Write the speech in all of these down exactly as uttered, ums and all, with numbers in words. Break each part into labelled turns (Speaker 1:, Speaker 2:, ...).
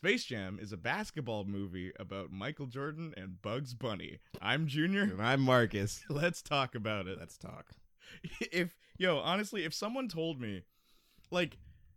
Speaker 1: Space Jam is a basketball movie about Michael Jordan and Bugs Bunny. I'm Junior.
Speaker 2: And I'm Marcus.
Speaker 1: Let's talk about it.
Speaker 2: Let's talk.
Speaker 1: If, yo, honestly, if someone told me, like,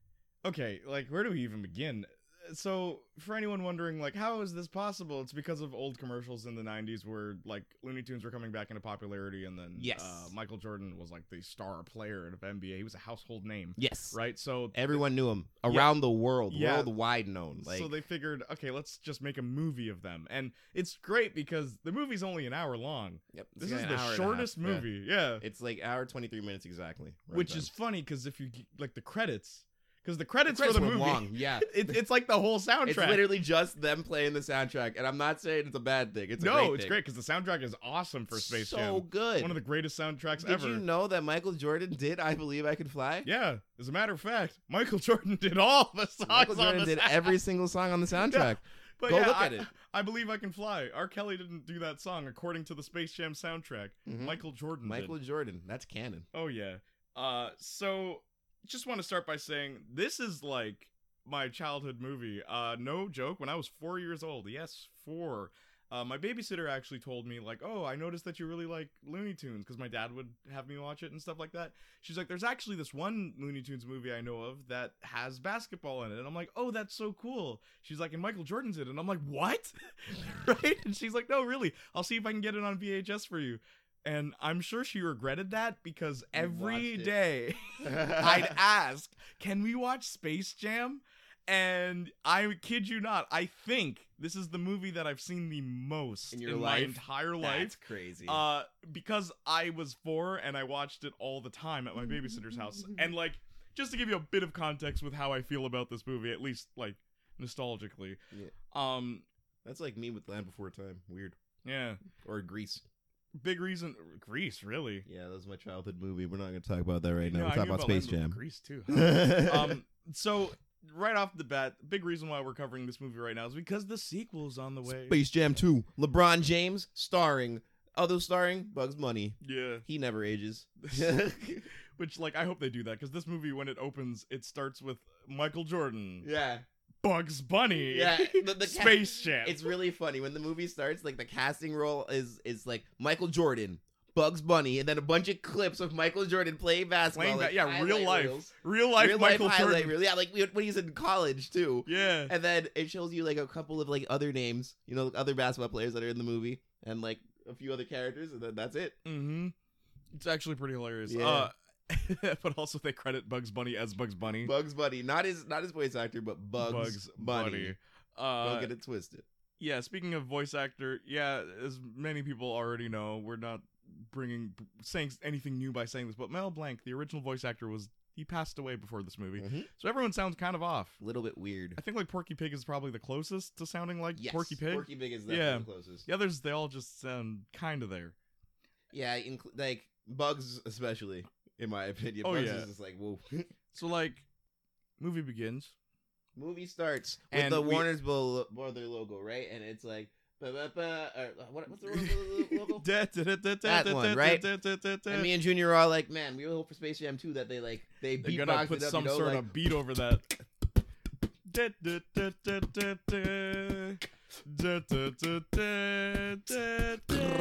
Speaker 1: okay, like, where do we even begin? So, for anyone wondering, like, how is this possible? It's because of old commercials in the nineties where, like, Looney Tunes were coming back into popularity, and then
Speaker 2: Yes.
Speaker 1: uh, Michael Jordan was, like, the star player of N B A. He was a household name,
Speaker 2: Yes.
Speaker 1: right? So
Speaker 2: Everyone knew him
Speaker 1: Yeah.
Speaker 2: around the world,
Speaker 1: Yeah.
Speaker 2: worldwide known. Like,
Speaker 1: so they figured, okay, let's just make a movie of them. And it's great because the movie's only an hour long.
Speaker 2: yep, it's
Speaker 1: This
Speaker 2: like
Speaker 1: is
Speaker 2: an
Speaker 1: the
Speaker 2: hour and a
Speaker 1: shortest
Speaker 2: half. Yeah.
Speaker 1: movie. Yeah.
Speaker 2: It's like hour twenty-three minutes exactly.
Speaker 1: Which
Speaker 2: runtime.
Speaker 1: is funny because if you, g- like, the credits, because the credits,
Speaker 2: credits
Speaker 1: for the
Speaker 2: were
Speaker 1: movie,
Speaker 2: long. Yeah.
Speaker 1: it, it's like the whole soundtrack.
Speaker 2: It's literally just them playing the soundtrack, and I'm not saying it's a bad thing. It's a
Speaker 1: no,
Speaker 2: great
Speaker 1: it's
Speaker 2: thing.
Speaker 1: great because the soundtrack is awesome for Space
Speaker 2: so
Speaker 1: Jam.
Speaker 2: good.
Speaker 1: One of the greatest soundtracks
Speaker 2: Did
Speaker 1: ever.
Speaker 2: you know that Michael Jordan did I Believe I Could Fly?
Speaker 1: Yeah, as a matter of fact, Michael Jordan did all the songs
Speaker 2: Michael
Speaker 1: on
Speaker 2: Jordan
Speaker 1: the
Speaker 2: did
Speaker 1: sound-
Speaker 2: every single song on the soundtrack.
Speaker 1: But
Speaker 2: Go
Speaker 1: yeah,
Speaker 2: look
Speaker 1: I,
Speaker 2: at it.
Speaker 1: I Believe I Can Fly. R. Kelly didn't do that song according to the Space Jam soundtrack.
Speaker 2: Mhm.
Speaker 1: Michael Jordan
Speaker 2: Michael
Speaker 1: did.
Speaker 2: Jordan. That's canon.
Speaker 1: Oh yeah. Uh, so just want to start by saying this is like my childhood movie. Uh, no joke. When I was four years old, yes, four. Uh, my babysitter actually told me, like, oh, I noticed that you really like Looney Tunes, because my dad would have me watch it and stuff like that. She's like, there's actually this one Looney Tunes movie I know of that has basketball in it. And I'm like, oh, that's so cool. She's like, and Michael Jordan's in it. And I'm like, what? Right? And she's like, no, really. I'll see if I can get it on V H S for you. And I'm sure she regretted that because every
Speaker 2: watched it.
Speaker 1: day I'd ask, can we watch Space Jam? And I kid you not, I think this is the movie that I've seen the most
Speaker 2: In
Speaker 1: in,
Speaker 2: your
Speaker 1: my
Speaker 2: life?
Speaker 1: entire
Speaker 2: That's
Speaker 1: life.
Speaker 2: crazy.
Speaker 1: Uh, because I was four and I watched it all the time at my babysitter's house. And like, just to give you a bit of context with how I feel about this movie, at least like nostalgically.
Speaker 2: Yeah.
Speaker 1: Um,
Speaker 2: That's like me with Land Before Time. Weird.
Speaker 1: yeah,
Speaker 2: Or Grease.
Speaker 1: big reason. Grease, really.
Speaker 2: Yeah, that was my childhood movie. We're not going to talk about that right
Speaker 1: No,
Speaker 2: now. We're
Speaker 1: I
Speaker 2: talking
Speaker 1: knew
Speaker 2: about
Speaker 1: Land
Speaker 2: Space
Speaker 1: Before
Speaker 2: Jam.
Speaker 1: Grease too. Huh? um, so right off the bat, big reason why we're covering this movie right now is because the sequel's on the way.
Speaker 2: Space Jam two. LeBron James starring. Other starring Bugs Bunny.
Speaker 1: Yeah.
Speaker 2: He never ages.
Speaker 1: Which, like, I hope they do that because this movie, when it opens, it starts with Michael Jordan,
Speaker 2: yeah.
Speaker 1: Bugs Bunny,
Speaker 2: Yeah. The, the ca-
Speaker 1: Space Jam.
Speaker 2: It's really funny when the movie starts. Like the casting role is is like Michael Jordan, Bugs Bunny, and then a bunch of clips of Michael Jordan playing basketball.
Speaker 1: Playing
Speaker 2: like
Speaker 1: that, yeah,
Speaker 2: highlight
Speaker 1: real life,
Speaker 2: reels.
Speaker 1: real life
Speaker 2: real
Speaker 1: Michael
Speaker 2: life
Speaker 1: Jordan.
Speaker 2: highlight reel. Yeah, like when he's in college too.
Speaker 1: Yeah,
Speaker 2: And then it shows you like a couple of like other names, you know, other basketball players that are in the movie, and like a few other characters, and then that's it.
Speaker 1: mm-hmm. It's actually pretty hilarious.
Speaker 2: Yeah.
Speaker 1: Uh, but also they credit Bugs Bunny as Bugs Bunny.
Speaker 2: Bugs Bunny, not his not his voice actor, but Bugs,
Speaker 1: Bugs
Speaker 2: Bunny.
Speaker 1: Bunny. Uh,
Speaker 2: Don't get it twisted.
Speaker 1: Yeah, speaking of voice actor, yeah, as many people already know, we're not bringing saying anything new by saying this, but Mel Blanc, the original voice actor, was he passed away before this movie,
Speaker 2: Mhm.
Speaker 1: so everyone sounds kind of off.
Speaker 2: A little bit weird.
Speaker 1: I think like Porky Pig is probably the closest to sounding like
Speaker 2: Yes,
Speaker 1: Porky Pig.
Speaker 2: Porky Pig is definitely
Speaker 1: Yeah.
Speaker 2: the closest.
Speaker 1: The others, they all just sound kind of there.
Speaker 2: Yeah, inc- like Bugs especially, in my opinion.
Speaker 1: Oh,
Speaker 2: Bugs
Speaker 1: yeah.
Speaker 2: is just like, whoa.
Speaker 1: So like, movie begins.
Speaker 2: Movie starts with
Speaker 1: And
Speaker 2: the
Speaker 1: we-
Speaker 2: Warner's Bro- Brother logo, right? And it's like, ba ba ba. Or, what, what's the logo?
Speaker 1: That
Speaker 2: That one, right? And me and Junior are all like, man, we hope for Space Jam two that they like they
Speaker 1: They're
Speaker 2: beatbox
Speaker 1: gonna put
Speaker 2: it up,
Speaker 1: some
Speaker 2: you know,
Speaker 1: sort
Speaker 2: like,
Speaker 1: of beat over that. Da, da, da, da, da, da. Da, da, da, da, da,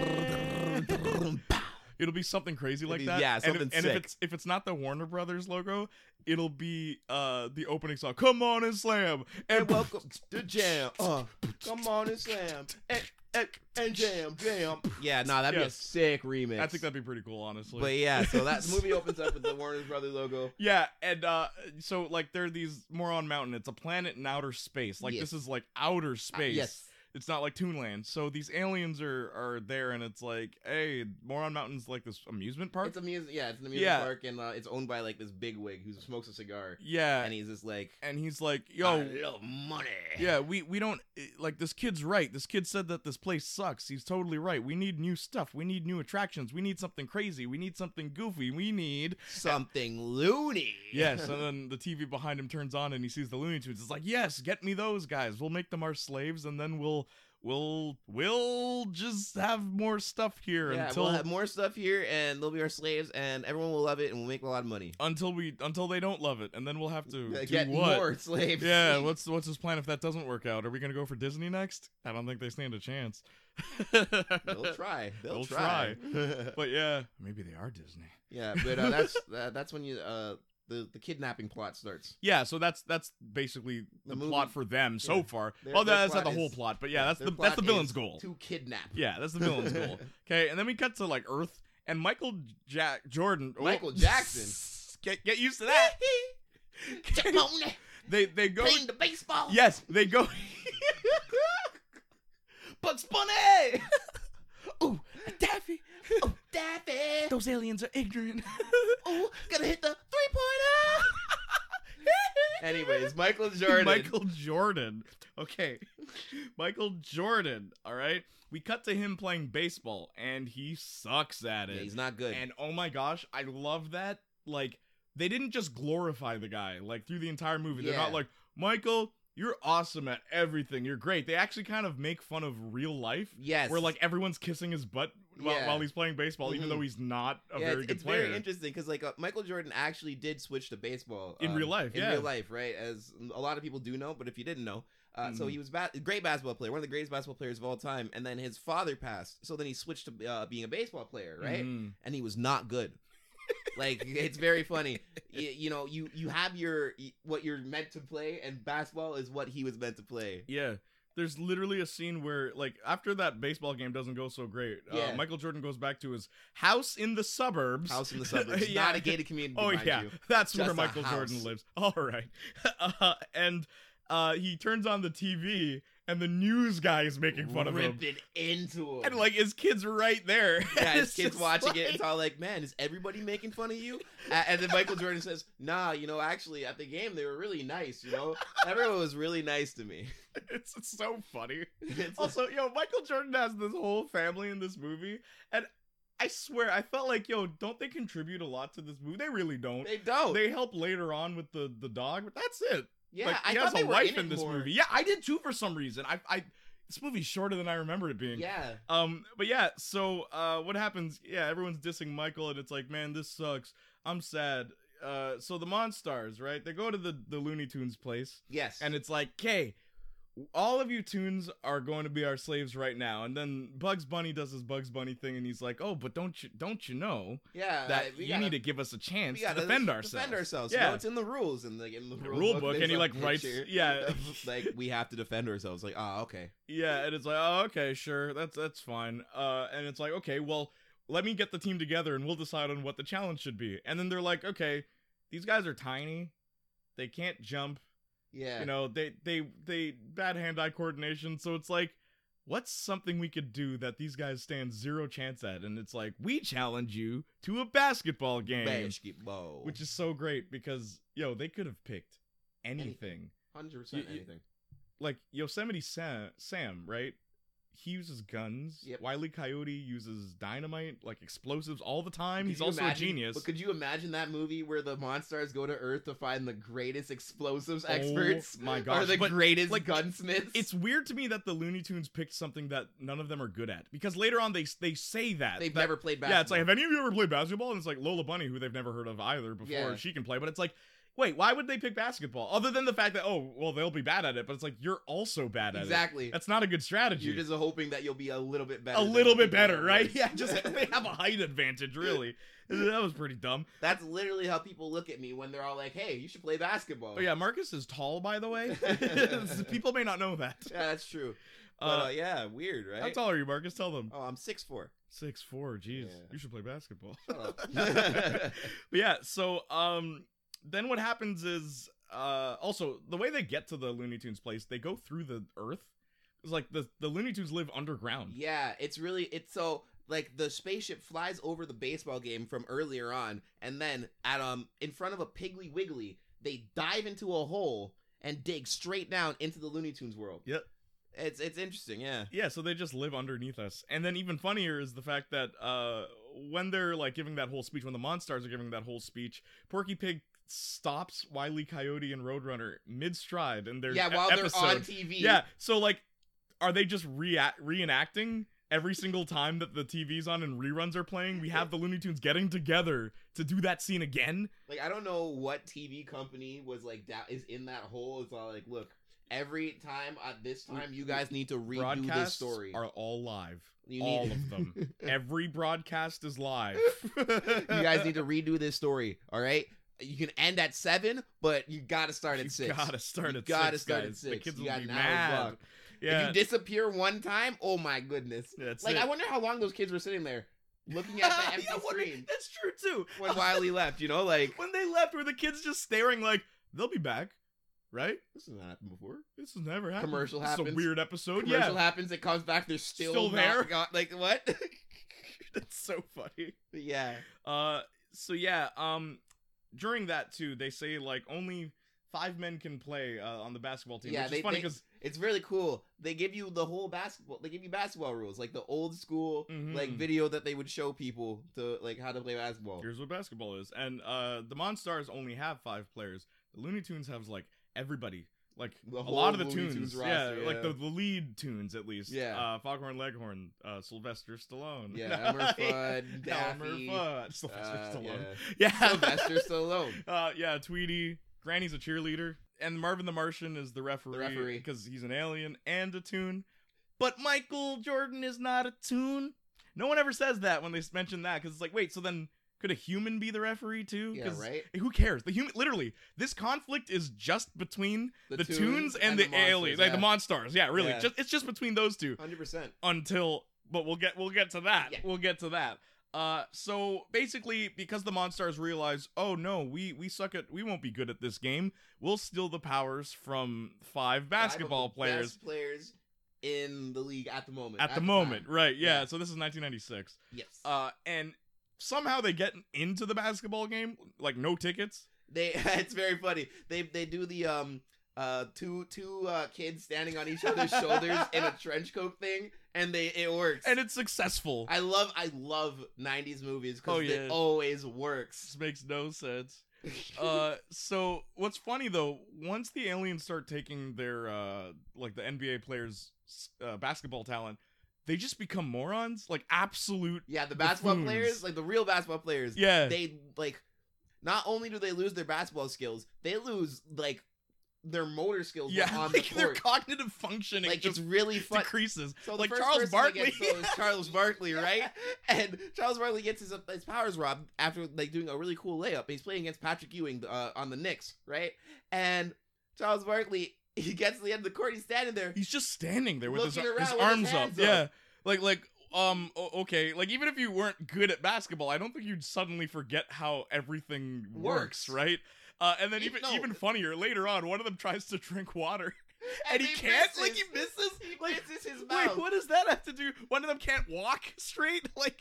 Speaker 1: da. It'll be something crazy like
Speaker 2: be-
Speaker 1: that.
Speaker 2: yeah,
Speaker 1: And
Speaker 2: something
Speaker 1: if, and if
Speaker 2: sick.
Speaker 1: it's if it's not the Warner Brothers logo, it'll be uh the opening song. Come on and slam
Speaker 2: and
Speaker 1: and
Speaker 2: welcome to Jam. Uh, come on and slam and, and, and jam, jam. Yeah, no, that'd be a
Speaker 1: Yes.
Speaker 2: sick remix.
Speaker 1: I think that'd be pretty cool, honestly.
Speaker 2: But yeah, so that movie opens up with the Warner Brother logo.
Speaker 1: Yeah, and uh so like there are these Moron Mountain. It's a planet in outer space. Like
Speaker 2: Yes.
Speaker 1: this is like outer
Speaker 2: Uh,
Speaker 1: space.
Speaker 2: yes.
Speaker 1: It's not like Toonland. So these aliens are are there, and it's like, hey, Moron Mountain's like this amusement park.
Speaker 2: It's a music, yeah, it's an amusement
Speaker 1: Yeah.
Speaker 2: park, and uh, it's owned by like this bigwig who smokes a cigar,
Speaker 1: yeah,
Speaker 2: and he's just like,
Speaker 1: and he's like,
Speaker 2: I
Speaker 1: yo,
Speaker 2: love money.
Speaker 1: yeah, we we don't like this kid's right. This kid said that this place sucks. He's totally right. We need new stuff. We need new attractions. We need something crazy. We need something goofy. We need
Speaker 2: something loony.
Speaker 1: yes. And then the T V behind him turns on, and he sees the Looney Tunes. It's like, yes, get me those guys. We'll make them our slaves, and then we'll we'll we'll just have more stuff here
Speaker 2: Yeah,
Speaker 1: until
Speaker 2: we'll have more stuff here, and they'll be our slaves, and everyone will love it, and we'll make a lot of money.
Speaker 1: until we until they don't love it, and then we'll have to do
Speaker 2: Get
Speaker 1: what?
Speaker 2: more slaves.
Speaker 1: Yeah, what's what's his plan if that doesn't work out? Are we gonna go for Disney next? I don't think they stand a chance.
Speaker 2: They'll try. They'll,
Speaker 1: They'll
Speaker 2: try.
Speaker 1: But yeah, maybe they are Disney.
Speaker 2: Yeah, but uh, that's uh, that's when you uh the the kidnapping plot starts.
Speaker 1: Yeah, so that's that's basically the,
Speaker 2: The movie-
Speaker 1: plot for them so
Speaker 2: yeah.
Speaker 1: far.
Speaker 2: Their-
Speaker 1: well,
Speaker 2: their
Speaker 1: that's not the
Speaker 2: plot
Speaker 1: whole
Speaker 2: is-
Speaker 1: plot, but yeah, that's
Speaker 2: their
Speaker 1: the that's
Speaker 2: plot
Speaker 1: the villain's
Speaker 2: is
Speaker 1: goal.
Speaker 2: To kidnap.
Speaker 1: Yeah, that's the villain's goal. Okay, and then we cut to like Earth and Michael Jack Jordan. oh,
Speaker 2: Michael Jackson.
Speaker 1: Get get used to that.
Speaker 2: Chipmunk
Speaker 1: they they go.
Speaker 2: playing the baseball.
Speaker 1: Yes, they go.
Speaker 2: Bugs Bunny.
Speaker 1: Ooh, Daffy.
Speaker 2: Oh, Daffy.
Speaker 1: Those aliens are ignorant.
Speaker 2: Oh, gonna hit the three pointer. Anyways, Michael Jordan.
Speaker 1: Michael Jordan. Okay. Michael Jordan. All right. We cut to him playing baseball, and he sucks at it.
Speaker 2: Yeah, he's not good.
Speaker 1: And oh my gosh, I love that. Like, they didn't just glorify the guy, like, through the entire movie. They're
Speaker 2: Yeah.
Speaker 1: not like, Michael, you're awesome at everything. You're great. They actually kind of make fun of real life.
Speaker 2: Yes.
Speaker 1: Where, like, everyone's kissing his butt while,
Speaker 2: Yeah.
Speaker 1: while he's playing baseball, even
Speaker 2: Mhm.
Speaker 1: though he's not a
Speaker 2: yeah,
Speaker 1: very
Speaker 2: it's,
Speaker 1: good
Speaker 2: it's
Speaker 1: player.
Speaker 2: very interesting because like uh, Michael Jordan actually did switch to baseball
Speaker 1: In
Speaker 2: um,
Speaker 1: real life,
Speaker 2: in
Speaker 1: yeah.
Speaker 2: real life, right? As a lot of people do know, but if you didn't know, uh, so
Speaker 1: Mhm.
Speaker 2: he was ba- a great basketball player, one of the greatest basketball players of all time. And then his father passed, so then he switched to uh, being a baseball player, right?
Speaker 1: Mhm.
Speaker 2: And he was not good. Like it's very funny. You, you know, you you have your what you're meant to play, and basketball is what he was meant to play.
Speaker 1: Yeah. There's literally a scene where, like, after that baseball game doesn't go so great,
Speaker 2: Yeah.
Speaker 1: uh, Michael Jordan goes back to his house in the suburbs.
Speaker 2: House in the suburbs,
Speaker 1: Yeah.
Speaker 2: not a gated community.
Speaker 1: Oh,
Speaker 2: mind
Speaker 1: yeah.
Speaker 2: you.
Speaker 1: That's
Speaker 2: Just
Speaker 1: where
Speaker 2: a
Speaker 1: Michael
Speaker 2: house.
Speaker 1: Jordan lives. All right. Uh, and uh, he turns on the T V, and the news guy is making fun of him.
Speaker 2: ripping into him.
Speaker 1: And, like, his kid's right there.
Speaker 2: Yeah, his
Speaker 1: It's
Speaker 2: kid's
Speaker 1: just
Speaker 2: watching
Speaker 1: like-
Speaker 2: it. It's all like, man, is everybody making fun of you? A- And then Michael Jordan says, nah, you know, actually, at the game, they were really nice, you know? Everyone was really nice to me.
Speaker 1: It's, it's so funny.
Speaker 2: It's
Speaker 1: Also, yo, Michael Jordan has this whole family in this movie, and I swear, I felt like, yo, don't they contribute a lot to this movie? They really don't.
Speaker 2: they don't.
Speaker 1: They help later on with the, the dog, but that's it.
Speaker 2: yeah,
Speaker 1: Like,
Speaker 2: I
Speaker 1: he
Speaker 2: thought
Speaker 1: has
Speaker 2: they
Speaker 1: a
Speaker 2: were
Speaker 1: wife
Speaker 2: in,
Speaker 1: in
Speaker 2: it
Speaker 1: this
Speaker 2: more.
Speaker 1: movie. Yeah, I did too for some reason. I, I, this movie's shorter than I remember it being.
Speaker 2: Yeah.
Speaker 1: Um, but yeah, so uh, what happens? Yeah, everyone's dissing Michael, and it's like, man, this sucks. I'm sad. Uh, so the Monstars, right? They go to the the Looney Tunes place,
Speaker 2: Yes.
Speaker 1: and it's like, okay, all of you tunes are going to be our slaves right now. And then Bugs Bunny does his Bugs Bunny thing, and he's like, oh, but don't you don't you know
Speaker 2: yeah,
Speaker 1: that
Speaker 2: uh, we
Speaker 1: you
Speaker 2: gotta-
Speaker 1: need to give us a chance
Speaker 2: we
Speaker 1: to
Speaker 2: gotta
Speaker 1: defend
Speaker 2: defend
Speaker 1: ourselves?
Speaker 2: ourselves.
Speaker 1: Yeah.
Speaker 2: You know, it's in the rules, in the, in the
Speaker 1: The
Speaker 2: rule,
Speaker 1: rule
Speaker 2: book,
Speaker 1: book,
Speaker 2: there's
Speaker 1: and he,
Speaker 2: a
Speaker 1: like, writes-
Speaker 2: picture
Speaker 1: yeah.
Speaker 2: of, like, we have to defend ourselves. Like, ah, okay.
Speaker 1: Yeah, and it's like, oh, okay, sure, that's that's fine. Uh, and it's like, okay, well, let me get the team together, and we'll decide on what the challenge should be. And then they're like, okay, these guys are tiny, they can't jump,
Speaker 2: Yeah.
Speaker 1: you know, they they they bad hand-eye coordination. So it's like, what's something we could do that these guys stand zero chance at? And it's like, we challenge you to a basketball game,
Speaker 2: Basketball.
Speaker 1: which is so great because, yo, they could have picked anything.
Speaker 2: one hundred percent
Speaker 1: You- you-
Speaker 2: anything.
Speaker 1: Like Yosemite Sam, Sam, right? He uses guns.
Speaker 2: Yep.
Speaker 1: Wile E. Coyote uses dynamite, like explosives, all the time.
Speaker 2: Could
Speaker 1: He's
Speaker 2: you
Speaker 1: also
Speaker 2: imagine-
Speaker 1: a genius.
Speaker 2: But could you imagine that movie where the Monstars go to Earth to find the greatest explosives experts?
Speaker 1: Oh my
Speaker 2: Or
Speaker 1: gosh!
Speaker 2: the
Speaker 1: But,
Speaker 2: greatest
Speaker 1: like,
Speaker 2: gunsmiths?
Speaker 1: it's weird to me that the Looney Tunes picked something that none of them are good at, because later on they they say that
Speaker 2: They've
Speaker 1: that-
Speaker 2: never played basketball.
Speaker 1: Yeah, it's like, have any of you ever played basketball? And it's like Lola Bunny, who they've never heard of either before.
Speaker 2: Yeah.
Speaker 1: She can play, but it's like, wait, why would they pick basketball? Other than the fact that, oh, well, they'll be bad at it, but it's like, you're also bad at it.
Speaker 2: Exactly.
Speaker 1: That's not a good strategy.
Speaker 2: You're just hoping that you'll be a little bit better.
Speaker 1: a
Speaker 2: than
Speaker 1: little
Speaker 2: the
Speaker 1: bit
Speaker 2: people
Speaker 1: better,
Speaker 2: that
Speaker 1: right?
Speaker 2: are.
Speaker 1: Yeah, just they have a height advantage, really. That was pretty dumb.
Speaker 2: That's literally how people look at me when they're all like, "Hey, you should play basketball."
Speaker 1: Oh yeah, Marcus is tall, by the way. People may not know that.
Speaker 2: Yeah, that's true. But
Speaker 1: Uh,
Speaker 2: uh, yeah, weird, right?
Speaker 1: How tall are you, Marcus? Tell them.
Speaker 2: Oh, I'm six four.
Speaker 1: Six four. Jeez,
Speaker 2: Yeah.
Speaker 1: you should play basketball.
Speaker 2: Shut up.
Speaker 1: But yeah, so um, then what happens is uh, also the way they get to the Looney Tunes place, they go through the Earth. It's like the the Looney Tunes live underground.
Speaker 2: Yeah, it's really it's so like the spaceship flies over the baseball game from earlier on, and then at um in front of a Piggly Wiggly, they dive into a hole and dig straight down into the Looney Tunes world.
Speaker 1: Yep.
Speaker 2: It's it's interesting, yeah.
Speaker 1: Yeah, so they just live underneath us. And then even funnier is the fact that uh, when they're like giving that whole speech, when the Monstars are giving that whole speech, Porky Pig stops Wile E. Coyote and Roadrunner mid stride in their
Speaker 2: Yeah,
Speaker 1: e-
Speaker 2: while
Speaker 1: episode.
Speaker 2: they're on T V.
Speaker 1: Yeah, so like are they just rea- reenacting every single time that the T V's on and reruns are playing? We have the Looney Tunes getting together to do that scene again.
Speaker 2: Like, I don't know what T V company was like that is in that hole. It's all like, look, every time at this time, you guys need to redo
Speaker 1: Broadcasts
Speaker 2: this story.
Speaker 1: are all live.
Speaker 2: You
Speaker 1: all
Speaker 2: need-
Speaker 1: of them. Every broadcast is live.
Speaker 2: You guys need to redo this story. All right. You can end at seven, but you gotta start at
Speaker 1: You
Speaker 2: six.
Speaker 1: gotta start
Speaker 2: You
Speaker 1: at
Speaker 2: gotta
Speaker 1: six,
Speaker 2: start at
Speaker 1: guys.
Speaker 2: six.
Speaker 1: The kids
Speaker 2: You
Speaker 1: will
Speaker 2: got
Speaker 1: be
Speaker 2: an hour
Speaker 1: mad.
Speaker 2: block.
Speaker 1: Yeah.
Speaker 2: If you disappear one time, oh my goodness.
Speaker 1: That's
Speaker 2: Like,
Speaker 1: it.
Speaker 2: I wonder how long those kids were sitting there looking at the empty
Speaker 1: Yeah, what-
Speaker 2: screen
Speaker 1: That's true too.
Speaker 2: when Wiley left. You know, like,
Speaker 1: When they left, were the kids just staring like they'll be back, right?
Speaker 2: this has not happened before.
Speaker 1: This has never happened.
Speaker 2: Commercial
Speaker 1: This is
Speaker 2: happens.
Speaker 1: a weird episode.
Speaker 2: Commercial
Speaker 1: yeah,
Speaker 2: happens. It comes back. They're still,
Speaker 1: Still
Speaker 2: not
Speaker 1: there?
Speaker 2: Got, like what?
Speaker 1: that's so funny.
Speaker 2: Yeah.
Speaker 1: Uh, so yeah, um, during that too, they say like only five men can play uh, on the basketball team,
Speaker 2: Yeah,
Speaker 1: which
Speaker 2: they-
Speaker 1: is funny
Speaker 2: they-
Speaker 1: because
Speaker 2: It's really cool. They give you the whole basketball. They give you basketball rules, like the old school
Speaker 1: Mhm.
Speaker 2: like video that they would show people to like how to play basketball.
Speaker 1: here's what basketball is, and uh, the Monstars only have five players. The Looney Tunes have like everybody. Like
Speaker 2: The
Speaker 1: a
Speaker 2: whole
Speaker 1: lot of the
Speaker 2: Looney
Speaker 1: tunes,
Speaker 2: Tunes roster,
Speaker 1: yeah, like
Speaker 2: yeah.
Speaker 1: the, the lead tunes at least.
Speaker 2: Yeah.
Speaker 1: uh, Foghorn Leghorn, uh, Sylvester Stallone.
Speaker 2: Yeah, Elmer Fudd,
Speaker 1: Elmer
Speaker 2: Daffy,
Speaker 1: Fudd, Sylvester
Speaker 2: Uh,
Speaker 1: Stallone.
Speaker 2: yeah.
Speaker 1: Yeah,
Speaker 2: Sylvester Stallone.
Speaker 1: Uh, yeah, Tweety. Granny's a cheerleader, and Marvin the Martian is the referee.
Speaker 2: The referee.
Speaker 1: because he's an alien and a toon. But Michael Jordan is not a toon. No one ever says that when they mention that, because it's like, wait, so then could a human be the referee too?
Speaker 2: Yeah,
Speaker 1: 'Cause
Speaker 2: right.
Speaker 1: who cares? The human, literally, this conflict is just between the,
Speaker 2: The
Speaker 1: Toons
Speaker 2: Toons
Speaker 1: and,
Speaker 2: and
Speaker 1: the,
Speaker 2: the Monsters,
Speaker 1: aliens, like the
Speaker 2: yeah.
Speaker 1: Monstars. Yeah, really,
Speaker 2: Yeah.
Speaker 1: just it's just between those two
Speaker 2: Hundred percent.
Speaker 1: until. But we'll get we'll get to that.
Speaker 2: Yeah.
Speaker 1: We'll get to that. Uh, so basically, because the Monstars realize, oh no, we we suck at, we won't be good at this game. We'll steal the powers from five basketball players
Speaker 2: Best players in the league at the moment.
Speaker 1: at the moment,
Speaker 2: time.
Speaker 1: right? Yeah,
Speaker 2: Yeah.
Speaker 1: So this is nineteen ninety-six.
Speaker 2: Yes.
Speaker 1: Uh, and somehow they get into the basketball game, like no tickets.
Speaker 2: They. It's very funny. They they do the um uh two two uh kids standing on each other's shoulders in a trench coat thing, and they it works.
Speaker 1: And it's successful.
Speaker 2: I love I love nineties movies because
Speaker 1: Oh, yeah.
Speaker 2: it always works.
Speaker 1: This makes no sense. Uh, so what's funny though, once the aliens start taking their uh, like the N B A players' uh, basketball talent, they just become morons, like absolute.
Speaker 2: Yeah, the basketball
Speaker 1: buffoons.
Speaker 2: players, like the real basketball players,
Speaker 1: Yeah,
Speaker 2: they like not only do they lose their basketball skills, they lose like their motor skills
Speaker 1: yeah,
Speaker 2: on
Speaker 1: like
Speaker 2: the
Speaker 1: their
Speaker 2: court.
Speaker 1: cognitive functioning
Speaker 2: Like
Speaker 1: just
Speaker 2: it's really fun.
Speaker 1: decreases.
Speaker 2: So the
Speaker 1: like
Speaker 2: first
Speaker 1: Charles
Speaker 2: person
Speaker 1: Barkley.
Speaker 2: that gets, so is Charles Barkley, right? And Charles Barkley gets his his powers robbed after like doing a really cool layup. He's playing against Patrick Ewing uh, on the Knicks, right? And Charles Barkley, he gets to the end of the court. He's standing there.
Speaker 1: He's just standing there with his,
Speaker 2: Looking
Speaker 1: his
Speaker 2: around with his
Speaker 1: arms up.
Speaker 2: hands
Speaker 1: Yeah,
Speaker 2: up.
Speaker 1: like like um o- okay, like even if you weren't good at basketball, I don't think you'd suddenly forget how everything works,
Speaker 2: Works.
Speaker 1: right? Uh, and then
Speaker 2: He-
Speaker 1: even
Speaker 2: no.
Speaker 1: even funnier, later on, one of them tries to drink water, and, he
Speaker 2: he
Speaker 1: can't.
Speaker 2: misses.
Speaker 1: Like he misses.
Speaker 2: He
Speaker 1: like
Speaker 2: misses his
Speaker 1: wait,
Speaker 2: mouth.
Speaker 1: what does that have to do? One of them can't walk straight. Like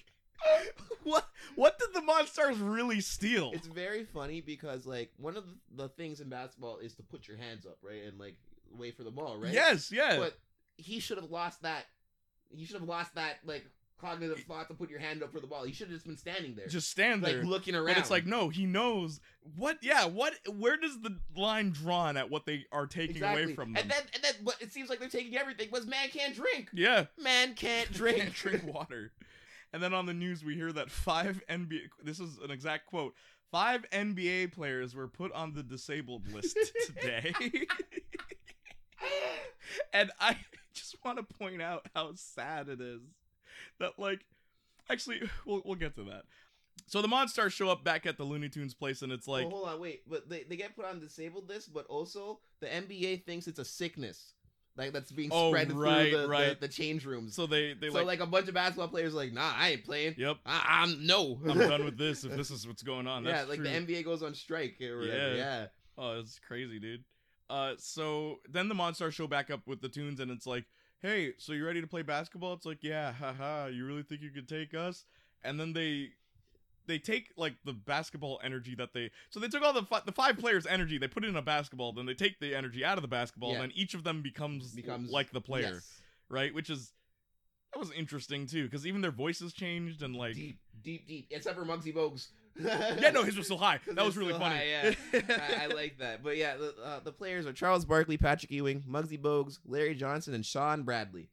Speaker 1: what? What did the Monstars really steal?
Speaker 2: It's very funny because like one of the, the things in basketball is to put your hands up, right, and like wait for the ball, right?
Speaker 1: Yes, yeah.
Speaker 2: But he should have lost that. He should have lost that like cognitive thought to put your hand up for the ball. He should have just been standing there,
Speaker 1: just stand
Speaker 2: like
Speaker 1: there.
Speaker 2: looking around.
Speaker 1: But it's like, no, he knows what. Yeah, what? Where does the line drawn at what they are taking
Speaker 2: exactly.
Speaker 1: away from them?
Speaker 2: And then, and then, what it seems like they're taking everything. Was man can't drink.
Speaker 1: yeah,
Speaker 2: Man can't drink.
Speaker 1: can't drink water. And then on the news, we hear that five N B A. This is an exact quote. Five N B A players were put on the disabled list today. And I just want to point out how sad it is that, like, actually, we'll we'll get to that. So the Monstars show up back at the Looney Tunes place, and it's like,
Speaker 2: well, hold on, wait. But they, they get put on disabled list, but also the N B A thinks it's a sickness, like that's being
Speaker 1: Oh,
Speaker 2: spread
Speaker 1: right,
Speaker 2: through the,
Speaker 1: right.
Speaker 2: the the change rooms.
Speaker 1: so they they
Speaker 2: So
Speaker 1: like,
Speaker 2: like, a bunch of basketball players are like, nah, I ain't playing.
Speaker 1: yep,
Speaker 2: I, I'm no.
Speaker 1: I'm done with this. If this is what's going on, that's
Speaker 2: yeah, like
Speaker 1: true.
Speaker 2: the N B A goes on strike or whatever.
Speaker 1: Yeah.
Speaker 2: Yeah.
Speaker 1: Oh, it's crazy, dude. Uh, so then the Monstars show back up with the Tunes, and it's like, hey, so you ready to play basketball? It's like, yeah, haha, you really think you could take us? And then they they take like the basketball energy that they so they took all the fi- the five players' energy, they put it in a basketball, then they take the energy out of the basketball,
Speaker 2: Yeah.
Speaker 1: and then each of them becomes
Speaker 2: Becomes
Speaker 1: like the player,
Speaker 2: Yes.
Speaker 1: right? Which is that was interesting too, because even their voices changed and like
Speaker 2: Deep, deep, deep. Except for Muggsy Bogues,
Speaker 1: Yeah, no, his was still high. That was really
Speaker 2: Still
Speaker 1: funny.
Speaker 2: high, yeah. I, I like that. But yeah, the, uh, the players are Charles Barkley, Patrick Ewing, Muggsy Bogues, Larry Johnson, and Sean Bradley.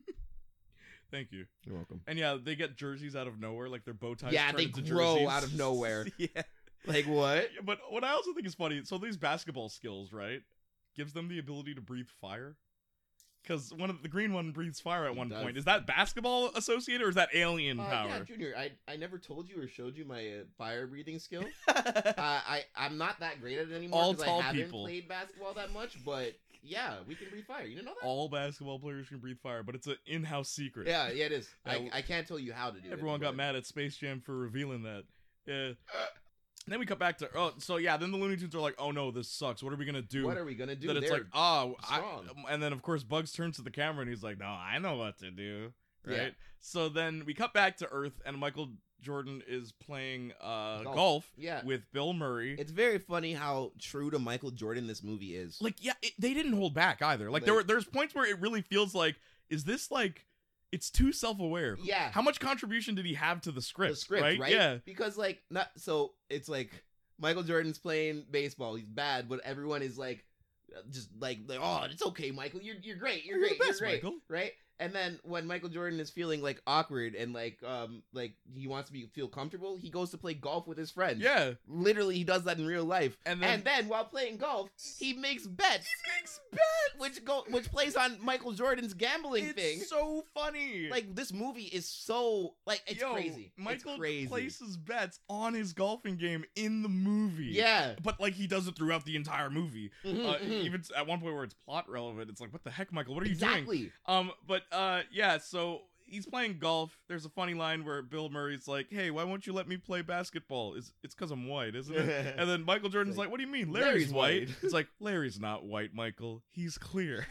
Speaker 1: Thank you.
Speaker 2: You're welcome.
Speaker 1: And yeah, they get jerseys out of nowhere, like their bow ties.
Speaker 2: Yeah,
Speaker 1: turn
Speaker 2: they
Speaker 1: into
Speaker 2: grow
Speaker 1: jerseys.
Speaker 2: out of nowhere.
Speaker 1: Yeah.
Speaker 2: Like what?
Speaker 1: Yeah, but what I also think is funny, so these basketball skills, right, gives them the ability to breathe fire. Because one of the green one breathes fire at
Speaker 2: He
Speaker 1: one
Speaker 2: does.
Speaker 1: point. Is that basketball associated or is that alien
Speaker 2: Uh,
Speaker 1: power?
Speaker 2: yeah, Junior, I, I never told you or showed you my uh, fire breathing skill. uh, I, I'm not that great at it anymore
Speaker 1: All
Speaker 2: because
Speaker 1: tall
Speaker 2: I haven't
Speaker 1: people.
Speaker 2: played basketball that much, but yeah, we can breathe fire. You didn't know that?
Speaker 1: All basketball players can breathe fire, but it's an in-house secret.
Speaker 2: Yeah, yeah, it is.
Speaker 1: Yeah,
Speaker 2: I, I can't tell you how to do it.
Speaker 1: Everyone got
Speaker 2: but-
Speaker 1: mad at Space Jam for revealing that. Yeah. Then we cut back to, oh, so yeah, then the Looney Tunes are like, oh no, this sucks. What are we going to do?
Speaker 2: What are we gonna do?
Speaker 1: That it's
Speaker 2: They're-
Speaker 1: like, oh, I,
Speaker 2: strong.
Speaker 1: and then of course Bugs turns to the camera and he's like, no, I know what to do, right?
Speaker 2: Yeah.
Speaker 1: So then we cut back to Earth and Michael Jordan is playing uh, golf,
Speaker 2: Golf. yeah.
Speaker 1: with Bill Murray.
Speaker 2: It's very funny how true to Michael Jordan this movie is.
Speaker 1: Like, yeah, it, they didn't hold back either. Like, there
Speaker 2: Like-
Speaker 1: were there's points where it really feels like, is this like, it's too self-aware.
Speaker 2: Yeah.
Speaker 1: How much contribution did he have to the script?
Speaker 2: the script,
Speaker 1: right?
Speaker 2: right?
Speaker 1: Yeah.
Speaker 2: Because like not so it's like Michael Jordan's playing baseball. He's bad, but everyone is like uh, just like, like oh, it's okay, Michael. You're you're great. You're
Speaker 1: You're
Speaker 2: great.
Speaker 1: the best,
Speaker 2: you're great.
Speaker 1: Michael.
Speaker 2: Right? And then when Michael Jordan is feeling like awkward and like um like he wants to be feel comfortable, he goes to play golf with his friends.
Speaker 1: Yeah.
Speaker 2: Literally, he does that in real life.
Speaker 1: And then,
Speaker 2: And then while playing golf, he makes bets.
Speaker 1: he makes bets.
Speaker 2: which go which plays on Michael Jordan's gambling
Speaker 1: It's
Speaker 2: thing.
Speaker 1: so funny.
Speaker 2: Like this movie is so like it's
Speaker 1: Yo,
Speaker 2: crazy.
Speaker 1: Michael
Speaker 2: it's crazy.
Speaker 1: places bets on his golfing game in the movie.
Speaker 2: Yeah.
Speaker 1: But like he does it throughout the entire movie.
Speaker 2: Mhm,
Speaker 1: Uh,
Speaker 2: mhm.
Speaker 1: even at one point where it's plot relevant, it's like, what the heck, Michael? What are you doing?
Speaker 2: Exactly.
Speaker 1: Um, but uh, yeah. So he's playing golf. There's a funny line where Bill Murray's like, "Hey, why won't you let me play basketball? Is it's because I'm white, isn't it?" And then Michael Jordan's
Speaker 2: like,
Speaker 1: like, "What do you mean? Larry's,
Speaker 2: Larry's
Speaker 1: white."
Speaker 2: white.
Speaker 1: It's like, Larry's not white, Michael. He's clear.